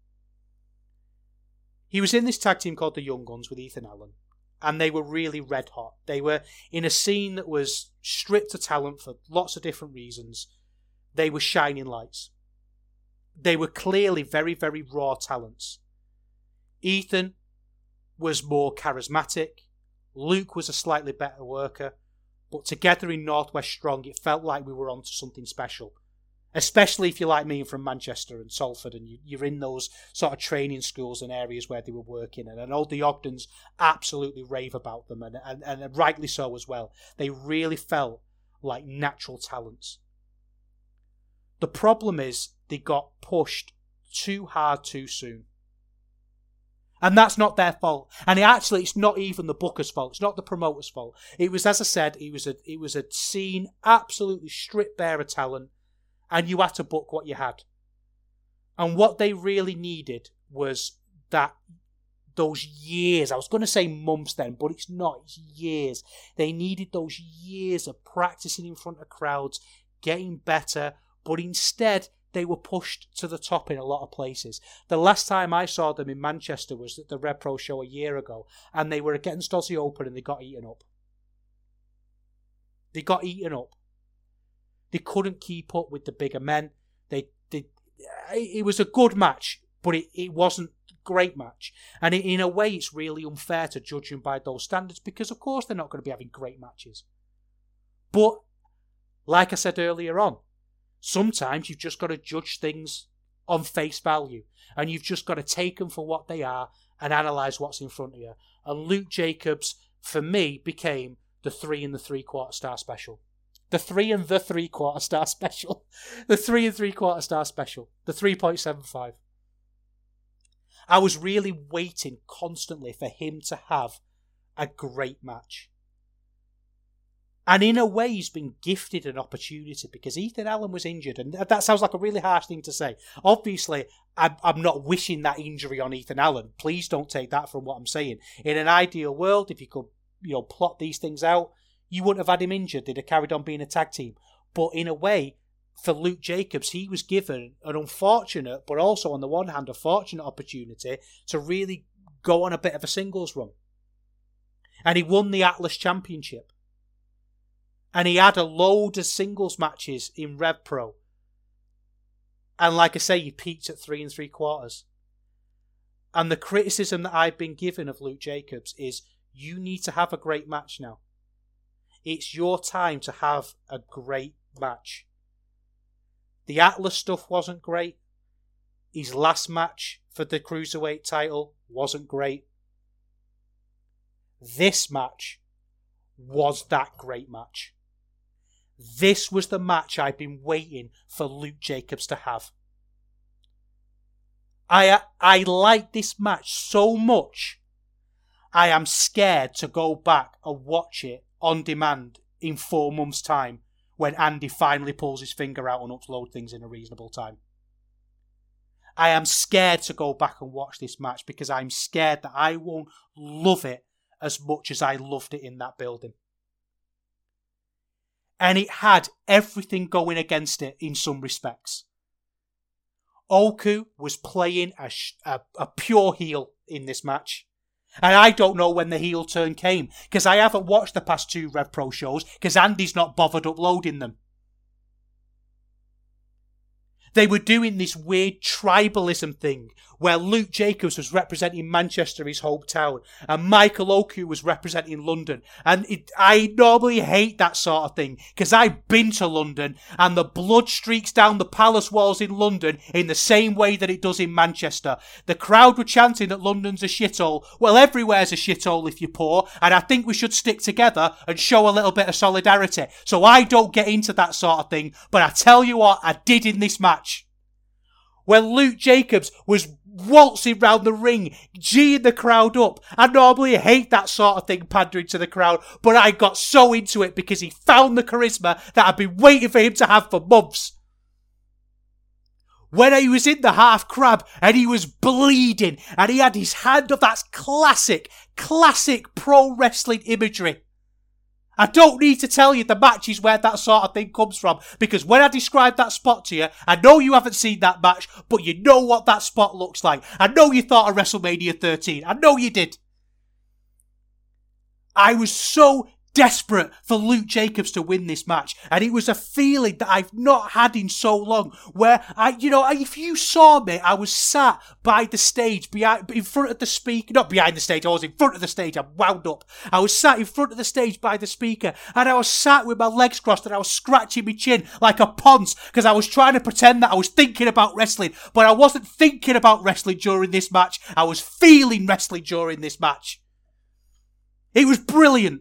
He was in this tag team called the Young Guns with Ethan Allen, and they were really red hot. They were in a scene that was stripped of talent for lots of different reasons. They were shining lights. They were clearly very, very raw talents. Ethan was more charismatic. Luke was a slightly better worker. But together in Northwest Strong, it felt like we were onto something special. Especially if you're like me and from Manchester and Salford and you, you're in those sort of training schools and areas where they were working. And I know the Ogdens absolutely rave about them, and, and, and rightly so as well. They really felt like natural talents. The problem is they got pushed too hard too soon. And that's not their fault. And it actually, it's not even the booker's fault. It's not the promoter's fault. It was, as I said, it was a it was a scene absolutely stripped bare of talent, and you had to book what you had. And what they really needed was that those years. I was going to say months then, but it's not. It's years. They needed those years of practicing in front of crowds, getting better, but instead they were pushed to the top in a lot of places. The last time I saw them in Manchester was at the Rev Pro show a year ago, and they were against Aussie Open and they got eaten up. They got eaten up. They couldn't keep up with the bigger men. They, they it was a good match, but it, it wasn't a great match. And it, in a way, it's really unfair to judge them by those standards, because of course they're not going to be having great matches. But, like I said earlier on, sometimes you've just got to judge things on face value, and you've just got to take them for what they are and analyse what's in front of you. And Luke Jacobs, for me, became the three and the three quarter star special. The three and the three quarter star special. The three and three quarter star special. The three point seven five. I was really waiting constantly for him to have a great match. And in a way, he's been gifted an opportunity, because Ethan Allen was injured. And that sounds like a really harsh thing to say. Obviously, I'm, I'm not wishing that injury on Ethan Allen. Please don't take that from what I'm saying. In an ideal world, if you could, you know, plot these things out, you wouldn't have had him injured. They'd have carried on being a tag team. But in a way, for Luke Jacobs, he was given an unfortunate, but also on the one hand, a fortunate opportunity to really go on a bit of a singles run. And he won the Atlas Championship. And he had a load of singles matches in Rev Pro. And like I say, he peaked at three and three quarters. And the criticism that I've been given of Luke Jacobs is, you need to have a great match now. It's your time to have a great match. The Atlas stuff wasn't great. His last match for the Cruiserweight title wasn't great. This match was that great match. This was the match I've been waiting for Luke Jacobs to have. I I like this match so much, I am scared to go back and watch it on demand in four months' time when Andy finally pulls his finger out and uploads things in a reasonable time. I am scared to go back and watch this match, because I'm scared that I won't love it as much as I loved it in that building. And it had everything going against it in some respects. Oku was playing a, a, a pure heel in this match. And I don't know when the heel turn came, because I haven't watched the past two Rev Pro shows, because Andy's not bothered uploading them. They were doing this weird tribalism thing where Luke Jacobs was representing Manchester, his hometown, and Michael Oku was representing London. And it, I normally hate that sort of thing, because I've been to London and the blood streaks down the palace walls in London in the same way that it does in Manchester. The crowd were chanting that London's a shithole. Well, everywhere's a shithole if you're poor, and I think we should stick together and show a little bit of solidarity. So I don't get into that sort of thing, but I tell you what, I did in this match. When Luke Jacobs was waltzing round the ring, geeing the crowd up. I normally hate that sort of thing, pandering to the crowd, but I got so into it because he found the charisma that I've been waiting for him to have for months. When he was in the half crab and he was bleeding and he had his hand up, that's classic, classic pro wrestling imagery. I don't need to tell you the matches where that sort of thing comes from, because when I describe that spot to you, I know you haven't seen that match, but you know what that spot looks like. I know you thought of WrestleMania thirteen. I know you did. I was so desperate for Luke Jacobs to win this match, and it was a feeling that I've not had in so long, where I, you know, if you saw me, I was sat by the stage, behind, in front of the speaker, not behind the stage, I was in front of the stage, I'm wound up, I was sat in front of the stage by the speaker, and I was sat with my legs crossed, and I was scratching my chin like a ponce, because I was trying to pretend that I was thinking about wrestling, but I wasn't thinking about wrestling during this match, I was feeling wrestling during this match. It was brilliant.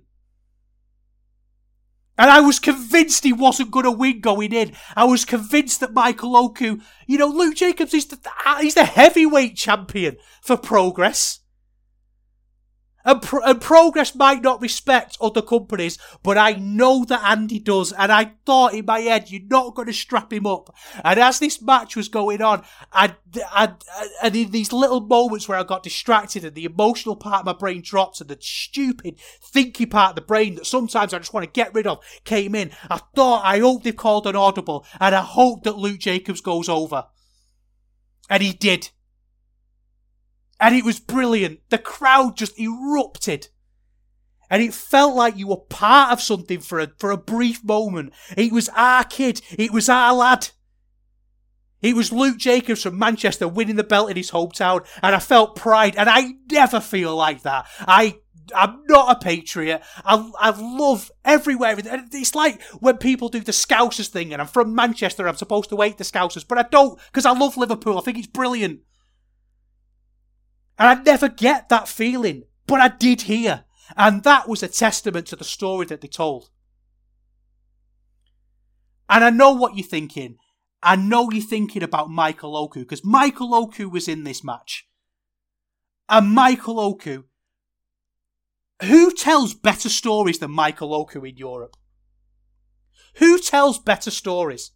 And I was convinced he wasn't going to win going in. I was convinced that Michael Oku, you know, Luke Jacobs is the, he's the heavyweight champion for Progress. And, Pro- and Progress might not respect other companies, but I know that Andy does. And I thought in my head, you're not going to strap him up. And as this match was going on, I, I, I, and in these little moments where I got distracted and the emotional part of my brain dropped and the stupid thinky part of the brain that sometimes I just want to get rid of came in, I thought, I hope they've called an audible and I hope that Luke Jacobs goes over. And he did. And it was brilliant. The crowd just erupted. And it felt like you were part of something for a, for a brief moment. It was our kid. It was our lad. It was Luke Jacobs from Manchester winning the belt in his hometown. And I felt pride. And I never feel like that. I, I'm not a patriot. I, I love everywhere. It's like when people do the Scousers thing. And I'm from Manchester. I'm supposed to hate the Scousers. But I don't, because I love Liverpool. I think it's brilliant. And I never get that feeling, but I did here. And that was a testament to the story that they told. And I know what you're thinking. I know you're thinking about Michael Oku, because Michael Oku was in this match. And Michael Oku, who tells better stories than Michael Oku in Europe? Who tells better stories?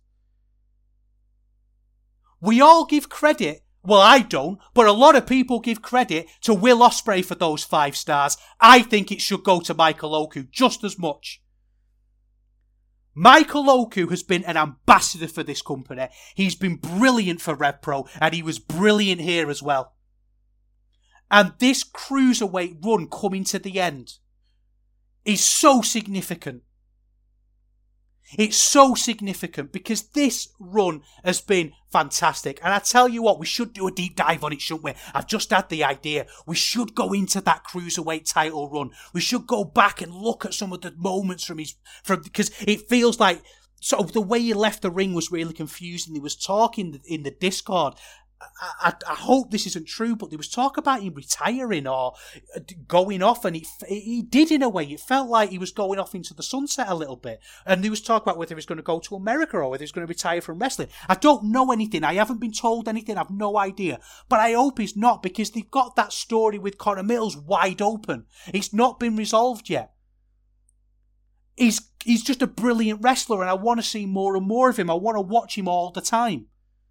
We all give credit. Well, I don't, but a lot of people give credit to Will Ospreay for those five stars. I think it should go to Michael Oku just as much. Michael Oku has been an ambassador for this company. He's been brilliant for RevPro, and he was brilliant here as well. And this cruiserweight run coming to the end is so significant. It's so significant because this run has been fantastic. And I tell you what, we should do a deep dive on it, shouldn't we? I've just had the idea. We should go into that cruiserweight title run. We should go back and look at some of the moments from his, from, because it feels like sort of the way he left the ring was really confusing. He was talking in the Discord. I, I, I hope this isn't true, but there was talk about him retiring or going off, and he he did in a way. It felt like he was going off into the sunset a little bit. And there was talk about whether he was going to go to America or whether he was going to retire from wrestling. I don't know anything. I haven't been told anything. I've no idea. But I hope he's not, because they've got that story with Connor Mills wide open. It's not been resolved yet. He's, he's just a brilliant wrestler, and I want to see more and more of him. I want to watch him all the time.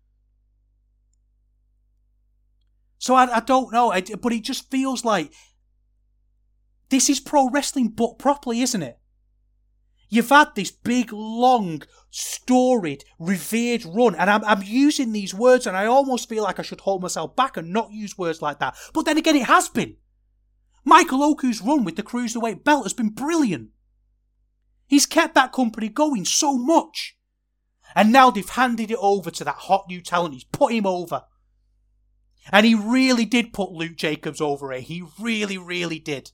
So I, I don't know, I, but it just feels like this is pro wrestling booked properly, isn't it? You've had this big, long, storied, revered run, and I'm, I'm using these words, and I almost feel like I should hold myself back and not use words like that. But then again, it has been. Michael Oku's run with the Cruiserweight belt has been brilliant. He's kept that company going so much. And now they've handed it over to that hot new talent. He's put him over. And he really did put Luke Jacobs over here. He really, really did.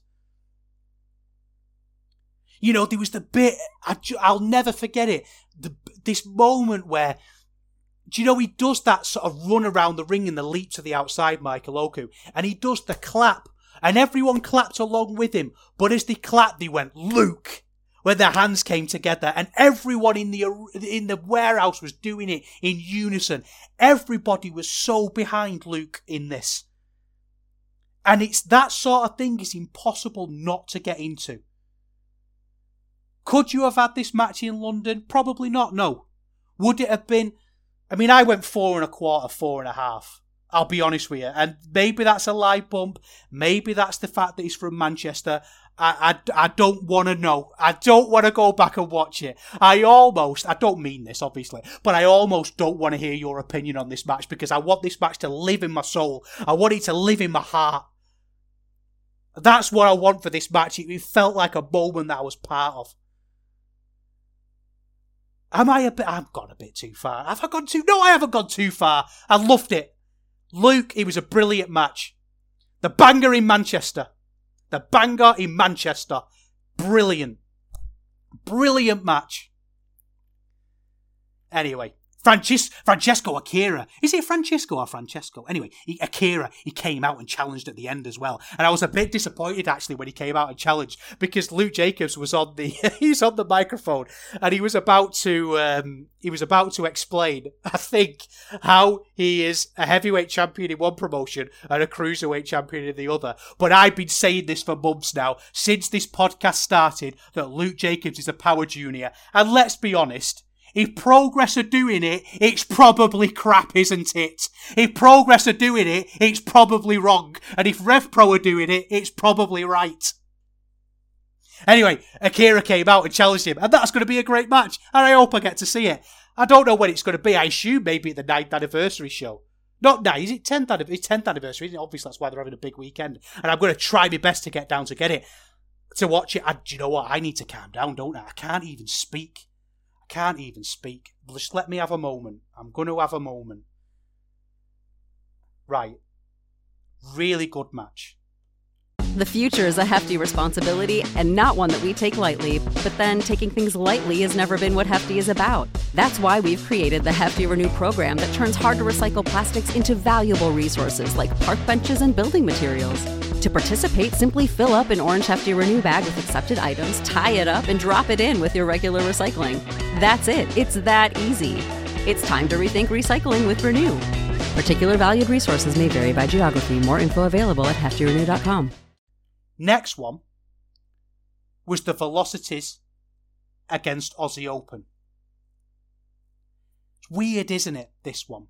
You know, there was the bit, I, I'll never forget it, the, this moment where, do you know, he does that sort of run around the ring and the leap to the outside, Michael Oku, and he does the clap, and everyone clapped along with him, but as they clapped, they went, Luke, when their hands came together and everyone in the in the warehouse was doing it in unison. Everybody was so behind Luke in this. And it's that sort of thing is impossible not to get into. Could you have had this match in London? Probably not, no. Would it have been... I mean, I went four and a quarter, four and a half. I'll be honest with you. And maybe that's a live bump. Maybe that's the fact that he's from Manchester. I, I, I don't want to know. I don't want to go back and watch it. I almost, I don't mean this, obviously, but I almost don't want to hear your opinion on this match because I want this match to live in my soul. I want it to live in my heart. That's what I want for this match. It felt like a moment that I was part of. Am I a bit... I've gone a bit too far. Have I gone too... No, I haven't gone too far. I loved it. Luke, it was a brilliant match. The banger in Manchester. The banger in Manchester. Brilliant. Brilliant match. Anyway, Francis, Francesco Akira. Is it Francisco or Francesco? Anyway, he, Akira, he came out and challenged at the end as well. And I was a bit disappointed, actually, when he came out and challenged because Luke Jacobs was on the he's on the microphone and he was about to um, he was about to explain, I think, how he is a heavyweight champion in one promotion and a cruiserweight champion in the other. But I've been saying this for months now, since this podcast started, that Luke Jacobs is a power junior. And let's be honest, if Progress are doing it, it's probably crap, isn't it? If Progress are doing it, it's probably wrong. And if RevPro are doing it, it's probably right. Anyway, Akira came out and challenged him, and that's going to be a great match, and I hope I get to see it. I don't know when it's going to be. I assume maybe at the ninth anniversary show. Not now, is it tenth anniversary? It's tenth anniversary, isn't it? Obviously, that's why they're having a big weekend. And I'm going to try my best to get down to get it, to watch it. And do you know what? I need to calm down, don't I? I can't even speak. I can't even speak. Just let me have a moment. I'm going to have a moment. Right. Really good match. The future is a hefty responsibility and not one that we take lightly. But then taking things lightly has never been what Hefty is about. That's why we've created the Hefty Renew program that turns hard-to-recycle plastics into valuable resources like park benches and building materials. To participate, simply fill up an orange Hefty Renew bag with accepted items, tie it up, and drop it in with your regular recycling. That's it. It's that easy. It's time to rethink recycling with Renew. Particular valued resources may vary by geography. More info available at hefty renew dot com. Next one was the Velocities against Aussie Open. It's weird, isn't it, this one?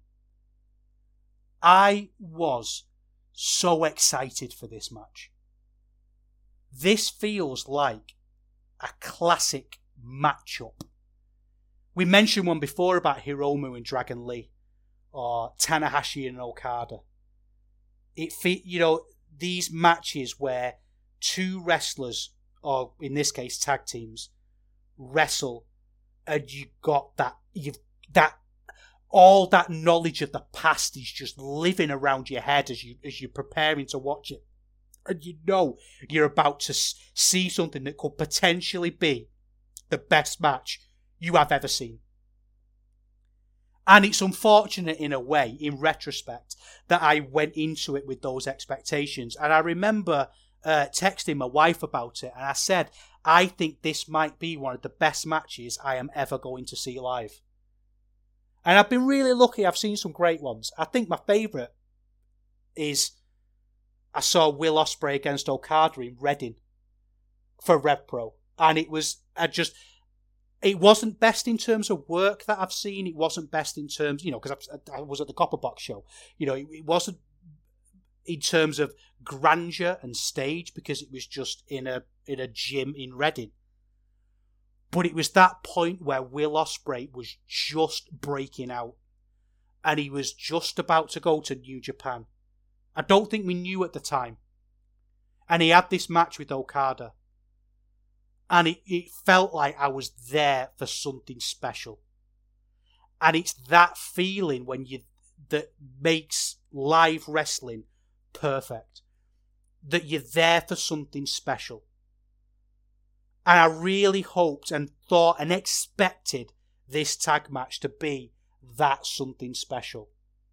I was so excited for this match. This feels like a classic matchup. We mentioned one before about Hiromu and Dragon Lee, or Tanahashi and Okada. It fe- you know, these matches where two wrestlers, or in this case tag teams, wrestle, and you got that, you've that all that knowledge of the past is just living around your head as you as you're preparing to watch it, and you know you're about to see something that could potentially be the best match you have ever seen. And it's unfortunate in a way, in retrospect, that I went into it with those expectations. And I remember uh, texting my wife about it, and I said, I think this might be one of the best matches I am ever going to see live. And I've been really lucky. I've seen some great ones. I think my favourite is I saw Will Ospreay against Okada in Reading for RevPro. And it was, I just... It wasn't best in terms of work that I've seen. It wasn't best in terms, you know, because I was at the Copper Box show. You know, it, it wasn't in terms of grandeur and stage because it was just in a in a gym in Reading. But it was that point where Will Ospreay was just breaking out, and he was just about to go to New Japan. I don't think we knew at the time, and he had this match with Okada. And it, it felt like I was there for something special. And it's that feeling when you that makes live wrestling perfect. That you're there for something special. And I really hoped and thought and expected this tag match to be that something special.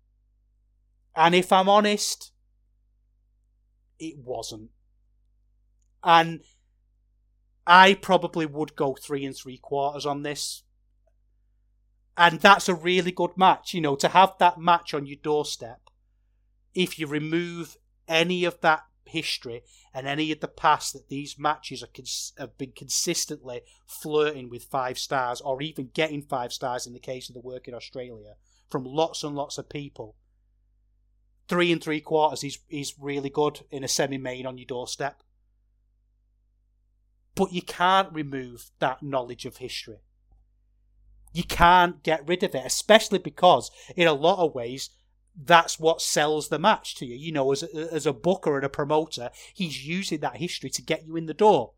And if I'm honest, it wasn't. And I probably would go three and three quarters on this. And that's a really good match, you know, to have that match on your doorstep. If you remove any of that history and any of the past that these matches are cons- have been consistently flirting with five stars or even getting five stars in the case of the work in Australia from lots and lots of people, three and three quarters is, is really good in a semi-main on your doorstep. But you can't remove that knowledge of history. You can't get rid of it, especially because in a lot of ways that's what sells the match to you. You know, as a, as a booker and a promoter, he's using that history to get you in the door.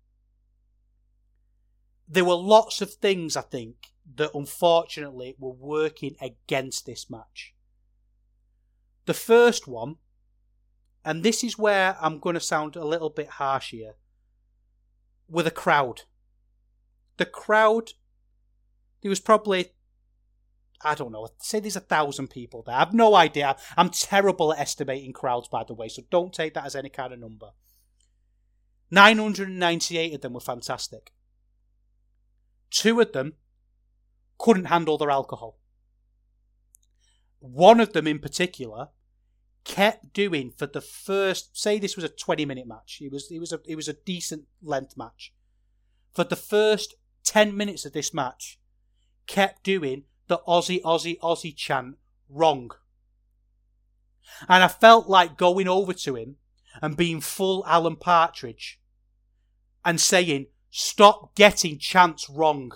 There were lots of things, I think, that unfortunately were working against this match. The first one, and this is where I'm going to sound a little bit harsh here, were the crowd. The crowd, there was probably, I don't know, say there's a thousand people there. I have no idea. I'm terrible at estimating crowds, by the way, so don't take that as any kind of number. nine hundred ninety-eight of them were fantastic. Two of them couldn't handle their alcohol. One of them in particular kept doing for the first, say this was a twenty minute match. It was, it was a, it was a decent length match. For the first ten minutes of this match, kept doing the Aussie, Aussie, Aussie chant wrong. And I felt like going over to him and being full Alan Partridge and saying, stop getting chants wrong.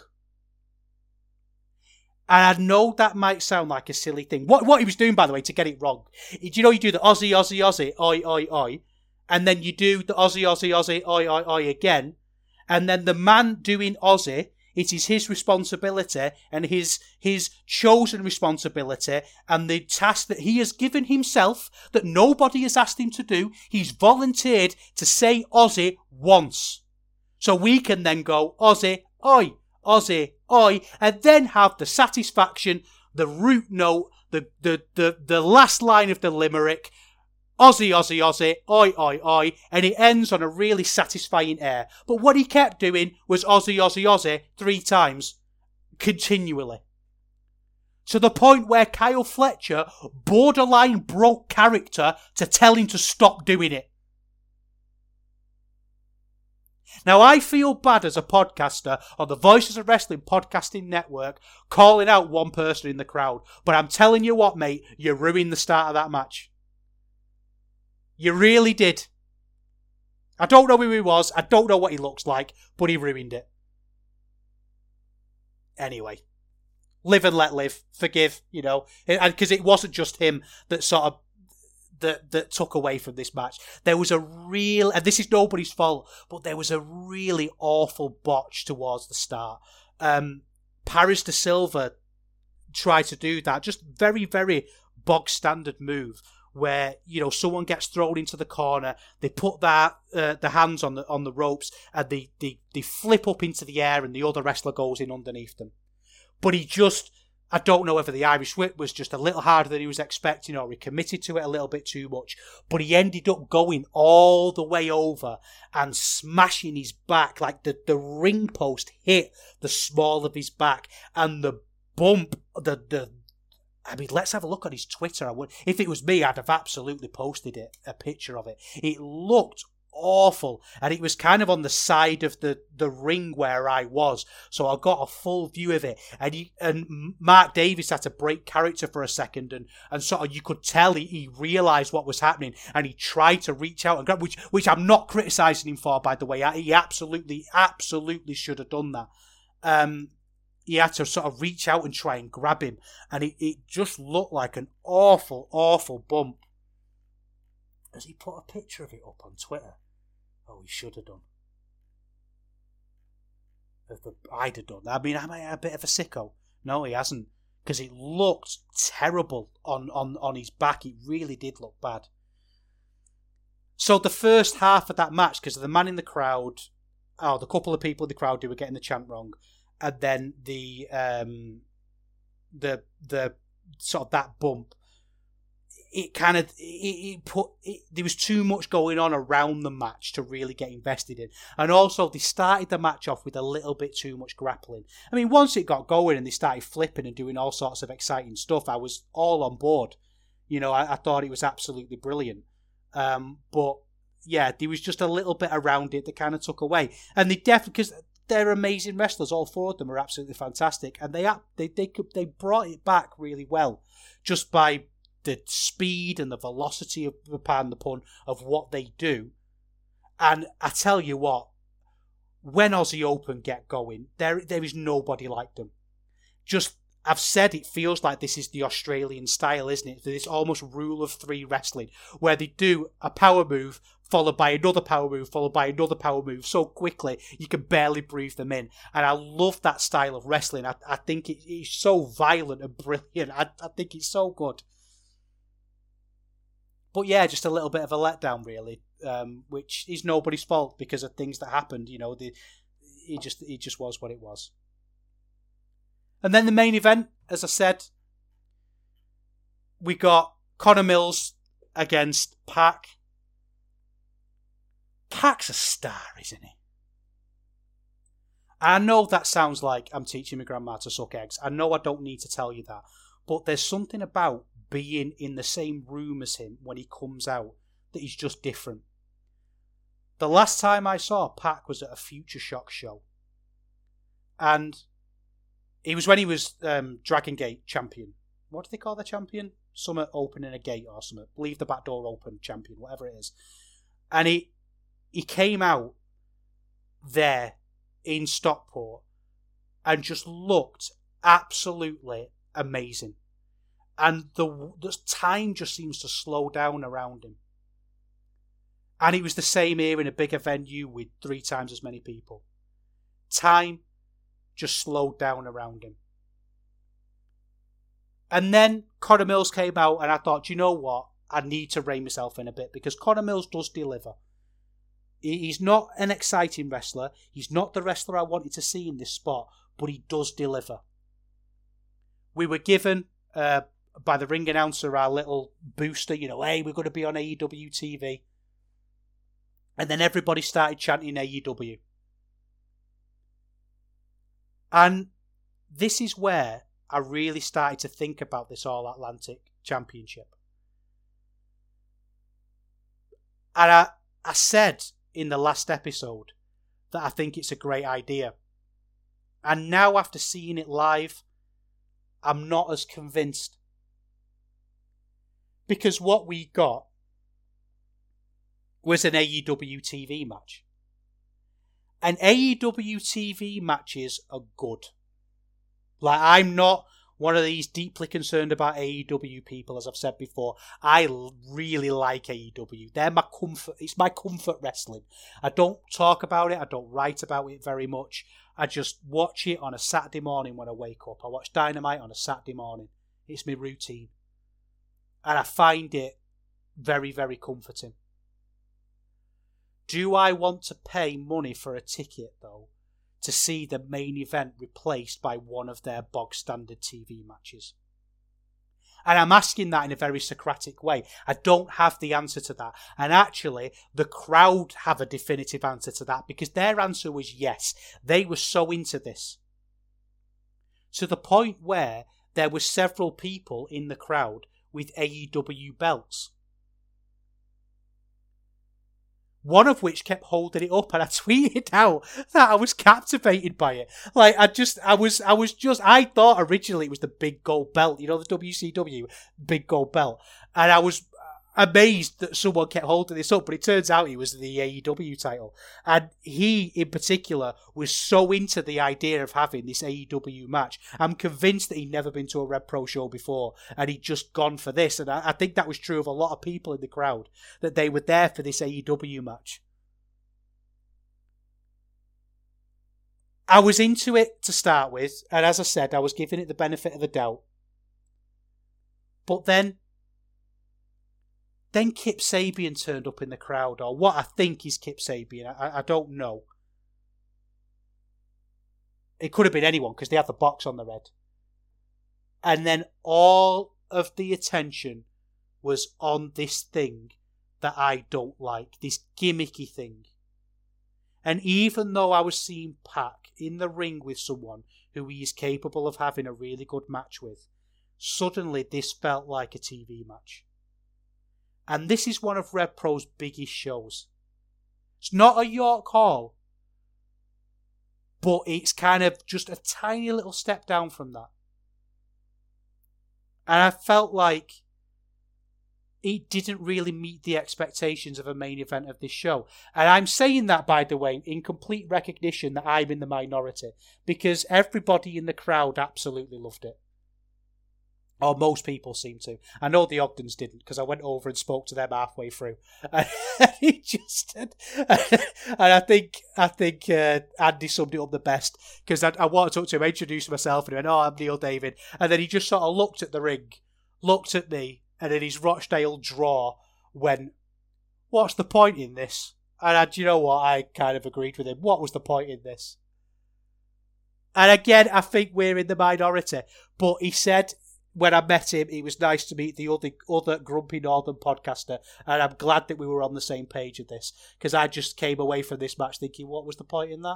And I know that might sound like a silly thing. What what he was doing, by the way, to get it wrong. Do you know you do the Aussie, Aussie, Aussie, oi, oi, oi, and then you do the Aussie, Aussie, Aussie, oi, oi, oi again, and then the man doing Aussie, it is his responsibility and his his chosen responsibility and the task that he has given himself that nobody has asked him to do. He's volunteered to say Aussie once. So we can then go Aussie, oi, Aussie, oi, and then have the satisfaction, the root note, the, the, the, the last line of the limerick, Aussie, Aussie, Aussie, oi, oi, oi, and it ends on a really satisfying air. But what he kept doing was Aussie, Aussie, Aussie three times, continually. To the point where Kyle Fletcher borderline broke character to tell him to stop doing it. Now, I feel bad as a podcaster on the Voices of Wrestling podcasting network calling out one person in the crowd. But I'm telling you what, mate, you ruined the start of that match. You really did. I don't know who he was. I don't know what he looks like, but he ruined it. Anyway, live and let live. Forgive, you know, because it wasn't just him that sort of that that took away from this match. There was a real, and this is nobody's fault, but there was a really awful botch towards the start. Um, Paris de Silva tried to do that, just very, very bog standard move where, you know, someone gets thrown into the corner, they put their uh, the hands on the on the ropes, and they, they they flip up into the air, and the other wrestler goes in underneath them. But he just, I don't know whether the Irish whip was just a little harder than he was expecting or he committed to it a little bit too much, but he ended up going all the way over and smashing his back, like the, the ring post hit the small of his back, and the bump, the, the, I mean, let's have a look on his Twitter. I would, if it was me, I'd have absolutely posted it, a picture of it. It looked awful, and it was kind of on the side of the, the ring where I was, so I got a full view of it, and he, and Mark Davis had to break character for a second, and, and sort of you could tell he, he realised what was happening, and he tried to reach out and grab, which which I'm not criticising him for, by the way. He absolutely, absolutely should have done that. Um, he had to sort of reach out and try and grab him, and it, it just looked like an awful, awful bump. Has he put a picture of it up on Twitter? Oh, he should have done. I'd have done. I mean, am I a bit of a sicko? No, he hasn't. Because it looked terrible on, on, on his back. It really did look bad. So the first half of that match, because the man in the crowd, oh, the couple of people in the crowd who were getting the chant wrong, and then the um, the the sort of that bump, it kind of it, it put it, there was too much going on around the match to really get invested in, and also they started the match off with a little bit too much grappling. I mean, once it got going and they started flipping and doing all sorts of exciting stuff, I was all on board. You know, I, I thought it was absolutely brilliant. Um, but yeah, there was just a little bit around it that kind of took away, and they definitely because they're amazing wrestlers. All four of them are absolutely fantastic, and they they they could, they brought it back really well just by the speed and the velocity of, pardon the pun, of what they do. And I tell you what, when Aussie Open get going, there there is nobody like them. Just, I've said it feels like this is the Australian style, isn't it? This almost rule of three wrestling, where they do a power move, followed by another power move, followed by another power move so quickly you can barely breathe them in. And I love that style of wrestling. I, I think it, it's so violent and brilliant. I, I think it's so good. But yeah, just a little bit of a letdown, really, um, which is nobody's fault because of things that happened. You know, the, it just it just was what it was. And then the main event, as I said, we got Connor Mills against Pac. Pac's a star, isn't he? I know that sounds like I'm teaching my grandma to suck eggs. I know I don't need to tell you that. But there's something about being in the same room as him when he comes out that he's just different. The last time I saw Pac was at a Future Shock show. And it was when he was um, Dragon Gate champion. What do they call the champion? Summit opening a gate or something. Leave the back door open champion, whatever it is. And he he came out there in Stockport and just looked absolutely amazing. And the, the time just seems to slow down around him. And it was the same here in a bigger venue with three times as many people. Time just slowed down around him. And then Connor Mills came out and I thought, you know what? I need to rein myself in a bit because Connor Mills does deliver. He's not an exciting wrestler. He's not the wrestler I wanted to see in this spot, but he does deliver. We were given uh, by the ring announcer our little booster, you know, hey, we're going to be on A E W T V. And then everybody started chanting A E W. And this is where I really started to think about this All Atlantic Championship. And I, I said in the last episode that I think it's a great idea. And now after seeing it live, I'm not as convinced. Because what we got was an A E W T V match. And A E W T V matches are good. Like, I'm not one of these deeply concerned about A E W people, as I've said before. I really like A E W. They're my comfort. It's my comfort wrestling. I don't talk about it. I don't write about it very much. I just watch it on a Saturday morning when I wake up. I watch Dynamite on a Saturday morning. It's my routine. And I find it very, very comforting. Do I want to pay money for a ticket, though, to see the main event replaced by one of their bog standard T V matches? And I'm asking that in a very Socratic way. I don't have the answer to that. And actually, the crowd have a definitive answer to that because their answer was yes. They were so into this. To the point where there were several people in the crowd with A E W belts. One of which kept holding it up, and I tweeted out that I was captivated by it. Like, I just, I was, I was just, I thought originally it was the big gold belt, you know, the W C W big gold belt. And I was amazed that someone kept holding this up, but it turns out it was the A E W title. And he, in particular, was so into the idea of having this A E W match. I'm convinced that he'd never been to a Red Pro show before, and he'd just gone for this. And I, I think that was true of a lot of people in the crowd, that they were there for this A E W match. I was into it to start with, and as I said, I was giving it the benefit of the doubt. But then, Then Kip Sabian turned up in the crowd, or what I think is Kip Sabian. I, I don't know. It could have been anyone because they have the box on the red. And then all of the attention was on this thing that I don't like, this gimmicky thing. And even though I was seeing Pac in the ring with someone who he is capable of having a really good match with, suddenly this felt like a T V match. And this is one of Rev Pro's biggest shows. It's not a York Hall, but it's kind of just a tiny little step down from that. And I felt like it didn't really meet the expectations of a main event of this show. And I'm saying that, by the way, in complete recognition that I'm in the minority, because everybody in the crowd absolutely loved it. Or most people seem to. I know the Ogdens didn't, because I went over and spoke to them halfway through. And he just did. And I think I think uh, Andy summed it up the best, because I, I wanted to talk to him, introduce myself, and he went, "Oh, I'm Neil David." And then he just sort of looked at the ring, looked at me, and in his Rochdale draw went, "What's the point in this?" And I, do you know what? I kind of agreed with him. What was the point in this? And again, I think we're in the minority. But he said, when I met him, it was nice to meet the other, other grumpy northern podcaster, and I'm glad that we were on the same page of this, because I just came away from this match thinking, what was the point in that?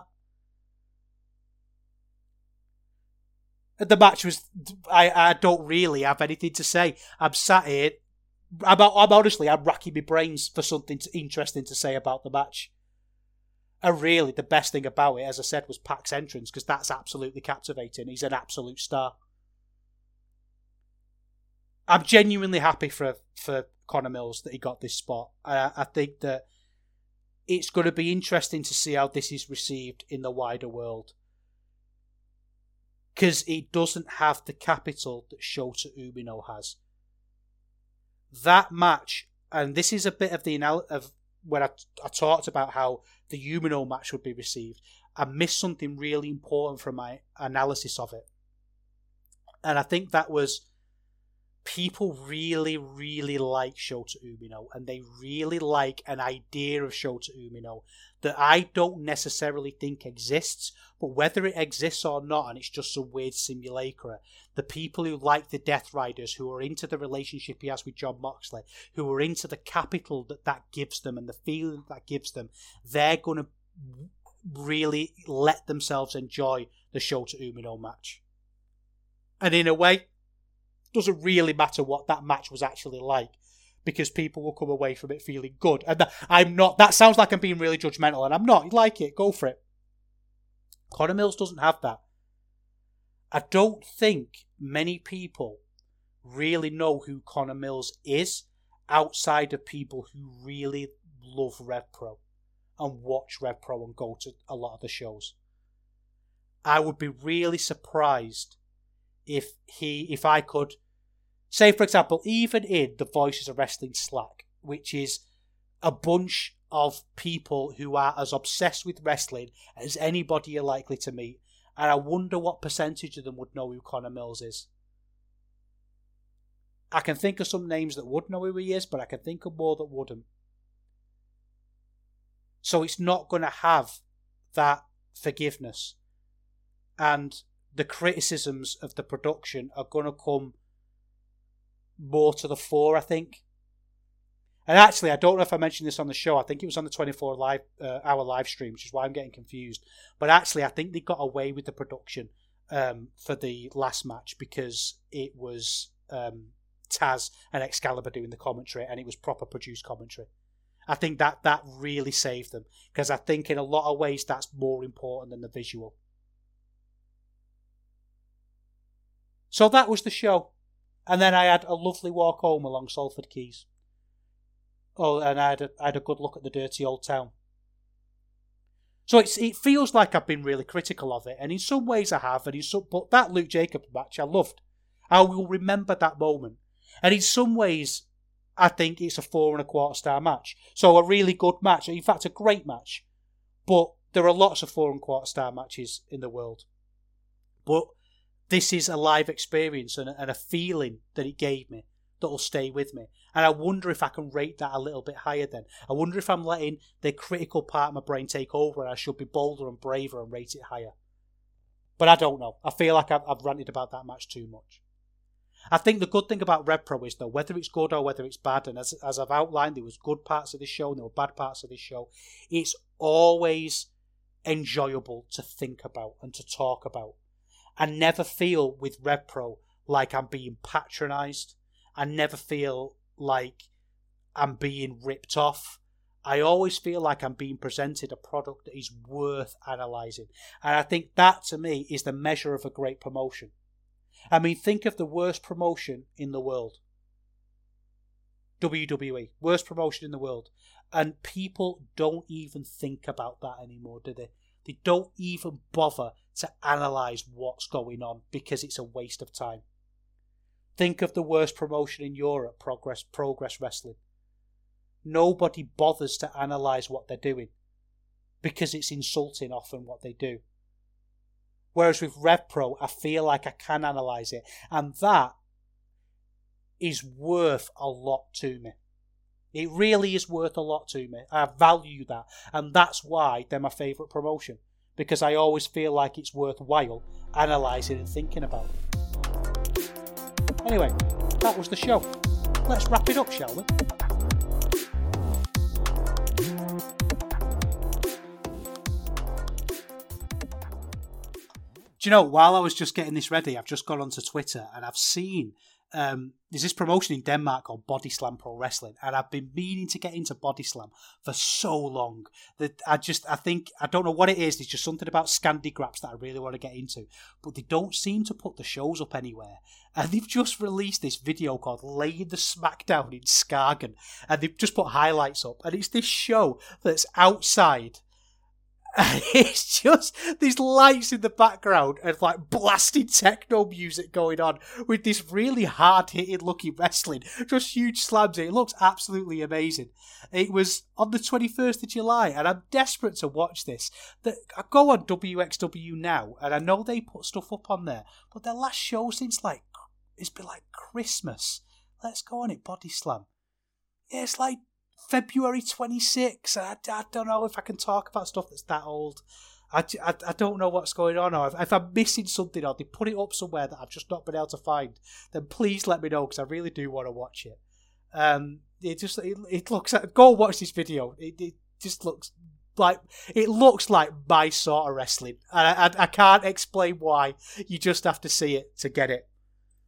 And the match was, I, I don't really have anything to say. I'm sat here, I'm, I'm honestly, I'm racking my brains for something to, interesting to say about the match. And really, the best thing about it, as I said, was Pac's entrance, because that's absolutely captivating. He's an absolute star. I'm genuinely happy for, for Connor Mills that he got this spot. I, I think that it's going to be interesting to see how this is received in the wider world. Because it doesn't have the capital that Shota Umino has. That match, and this is a bit of the of when I, I talked about how the Umino match would be received, I missed something really important from my analysis of it. And I think that was, people really, really like Shota Umino, and they really like an idea of Shota Umino that I don't necessarily think exists, but whether it exists or not, and it's just some weird simulacra, the people who like the Death Riders, who are into the relationship he has with Jon Moxley, who are into the capital that that gives them and the feeling that gives them, they're going to really let themselves enjoy the Shota Umino match. And in a way, doesn't really matter what that match was actually like, because people will come away from it feeling good. And that, I'm not, that sounds like I'm being really judgmental, and I'm not. You like it, go for it. Connor Mills doesn't have that. I don't think many people really know who Connor Mills is outside of people who really love Rev Pro and watch Rev Pro and go to a lot of the shows. I would be really surprised if he, if I could, say, for example, even in the Voices of Wrestling Slack, which is a bunch of people who are as obsessed with wrestling as anybody you're likely to meet, and I wonder what percentage of them would know who Connor Mills is. I can think of some names that would know who he is, but I can think of more that wouldn't. So it's not going to have that forgiveness. And the criticisms of the production are going to come more to the fore, I think. And actually, I don't know if I mentioned this on the show. I think it was on the twenty-four live, uh, hour live stream, which is why I'm getting confused. But actually, I think they got away with the production um, for the last match, because it was um, Taz and Excalibur doing the commentary, and it was proper produced commentary. I think that that really saved them, because I think in a lot of ways that's more important than the visual. So that was the show. And then I had a lovely walk home along Salford Quays. Oh, and I had a, I had a good look at the dirty old town. So it's, it feels like I've been really critical of it, and in some ways I have, and in some, but that Luke Jacobs match I loved. I will remember that moment. And in some ways, I think it's a four and a quarter star match. So a really good match, in fact a great match. But there are lots of four and quarter star matches in the world. But this is a live experience and a, and a feeling that it gave me that will stay with me. And I wonder if I can rate that a little bit higher then. I wonder if I'm letting the critical part of my brain take over, and I should be bolder and braver and rate it higher. But I don't know. I feel like I've, I've ranted about that match too much. I think the good thing about RevPro is, though, whether it's good or whether it's bad, and as, as I've outlined, there was good parts of this show and there were bad parts of this show, it's always enjoyable to think about and to talk about. I never feel with RevPro like I'm being patronised. I never feel like I'm being ripped off. I always feel like I'm being presented a product that is worth analysing. And I think that, to me, is the measure of a great promotion. I mean, think of the worst promotion in the world. W W E. Worst promotion in the world. And people don't even think about that anymore, do they? They don't even bother to analyse what's going on because it's a waste of time. Think of the worst promotion in Europe, Progress, Progress Wrestling. Nobody bothers to analyse what they're doing because it's insulting often what they do. Whereas with RevPro, I feel like I can analyse it. And that is worth a lot to me. It really is worth a lot to me. I value that. And that's why they're my favourite promotion. Because I always feel like it's worthwhile analysing and thinking about it. Anyway, that was the show. Let's wrap it up, shall we? Do you know, while I was just getting this ready, I've just gone onto Twitter and I've seen um, there's this promotion in Denmark called Body Slam Pro Wrestling, and I've been meaning to get into Body Slam for so long that I just, I think, I don't know what it is. There's just something about Scandi Graps that I really want to get into, but they don't seem to put the shows up anywhere. And they've just released this video called Laying the Smackdown in Skagen, and they've just put highlights up, and it's this show that's outside. And it's just these lights in the background and like blasted techno music going on with this really hard-hitting looking wrestling. Just huge slams. It looks absolutely amazing. It was on the twenty-first of July and I'm desperate to watch this. I go on W X W now and I know they put stuff up on there, but their last show since like, it's been like Christmas. Let's go on it, Body Slam. Yeah, it's like February twenty-sixth. I, I don't know if I can talk about stuff that's that old. I, I, I don't know what's going on, or if, if I'm missing something or they put it up somewhere that I've just not been able to find, then please let me know because I really do want to watch it. Um, it just it, it looks like, go watch this video. It, it just looks like it looks like my sort of wrestling, and I, I, I can't explain why. You just have to see it to get it.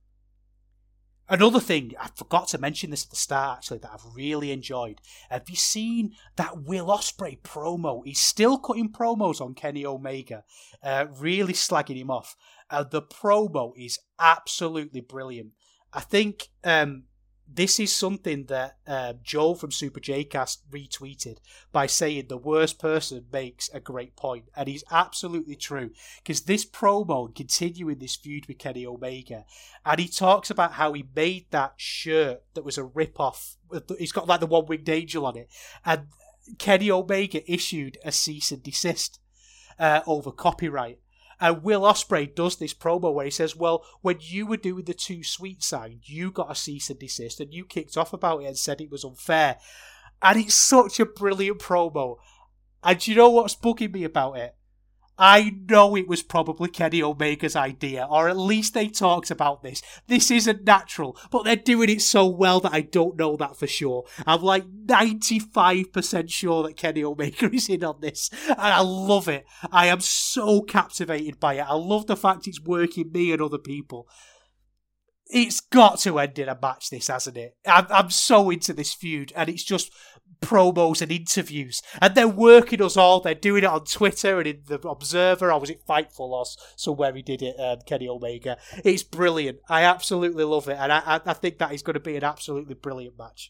Another thing, I forgot to mention this at the start actually, that I've really enjoyed. Have you seen that Will Ospreay promo? He's still cutting promos on Kenny Omega, uh, really slagging him off. Uh, the promo is absolutely brilliant. I think um, this is something that uh, Joe from Super J-Cast retweeted by saying the worst person makes a great point. And he's absolutely true. Because this promo, continuing this feud with Kenny Omega, and he talks about how he made that shirt that was a rip-off. He's got like the one-winged angel on it. And Kenny Omega issued a cease and desist uh, over copyright. And Will Ospreay does this promo where he says, well, when you were doing the Too Sweet sign, you got a cease and desist and you kicked off about it and said it was unfair. And it's such a brilliant promo. And do you know what's bugging me about it? I know it was probably Kenny Omega's idea, or at least they talked about this. This isn't natural, but they're doing it so well that I don't know that for sure. I'm like ninety-five percent sure that Kenny Omega is in on this, and I love it. I am so captivated by it. I love the fact it's working me and other people. It's got to end in a match, this, hasn't it? I'm, I'm so into this feud, and it's just promos and interviews. And they're working us all. They're doing it on Twitter and in The Observer, or was it Fightful or somewhere he did it, um, Kenny Omega. It's brilliant. I absolutely love it, and I, I think that is going to be an absolutely brilliant match.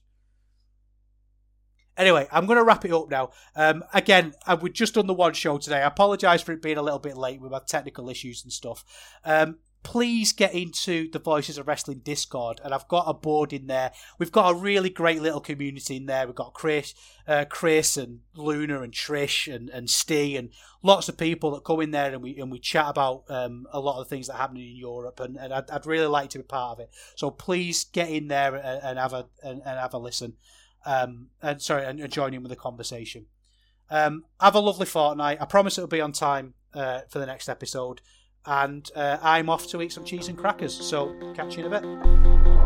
Anyway, I'm going to wrap it up now. Um, again, we've just done the one show today. I apologise for it being a little bit late with my technical issues and stuff. Um, Please get into the Voices of Wrestling Discord, and I've got a board in there. We've got a really great little community in there. We've got Chris, uh, Chris and Luna and Trish and, and Steve and lots of people that come in there, and we and we chat about um, a lot of things that are happening in Europe, and, and I'd, I'd really like to be part of it. So please get in there and, and have a and, and have a listen, um, and sorry, and, and join in with the conversation. Um, have a lovely fortnight. I promise it'll be on time uh, for the next episode. and uh, I'm off to eat some cheese and crackers. So catch you in a bit.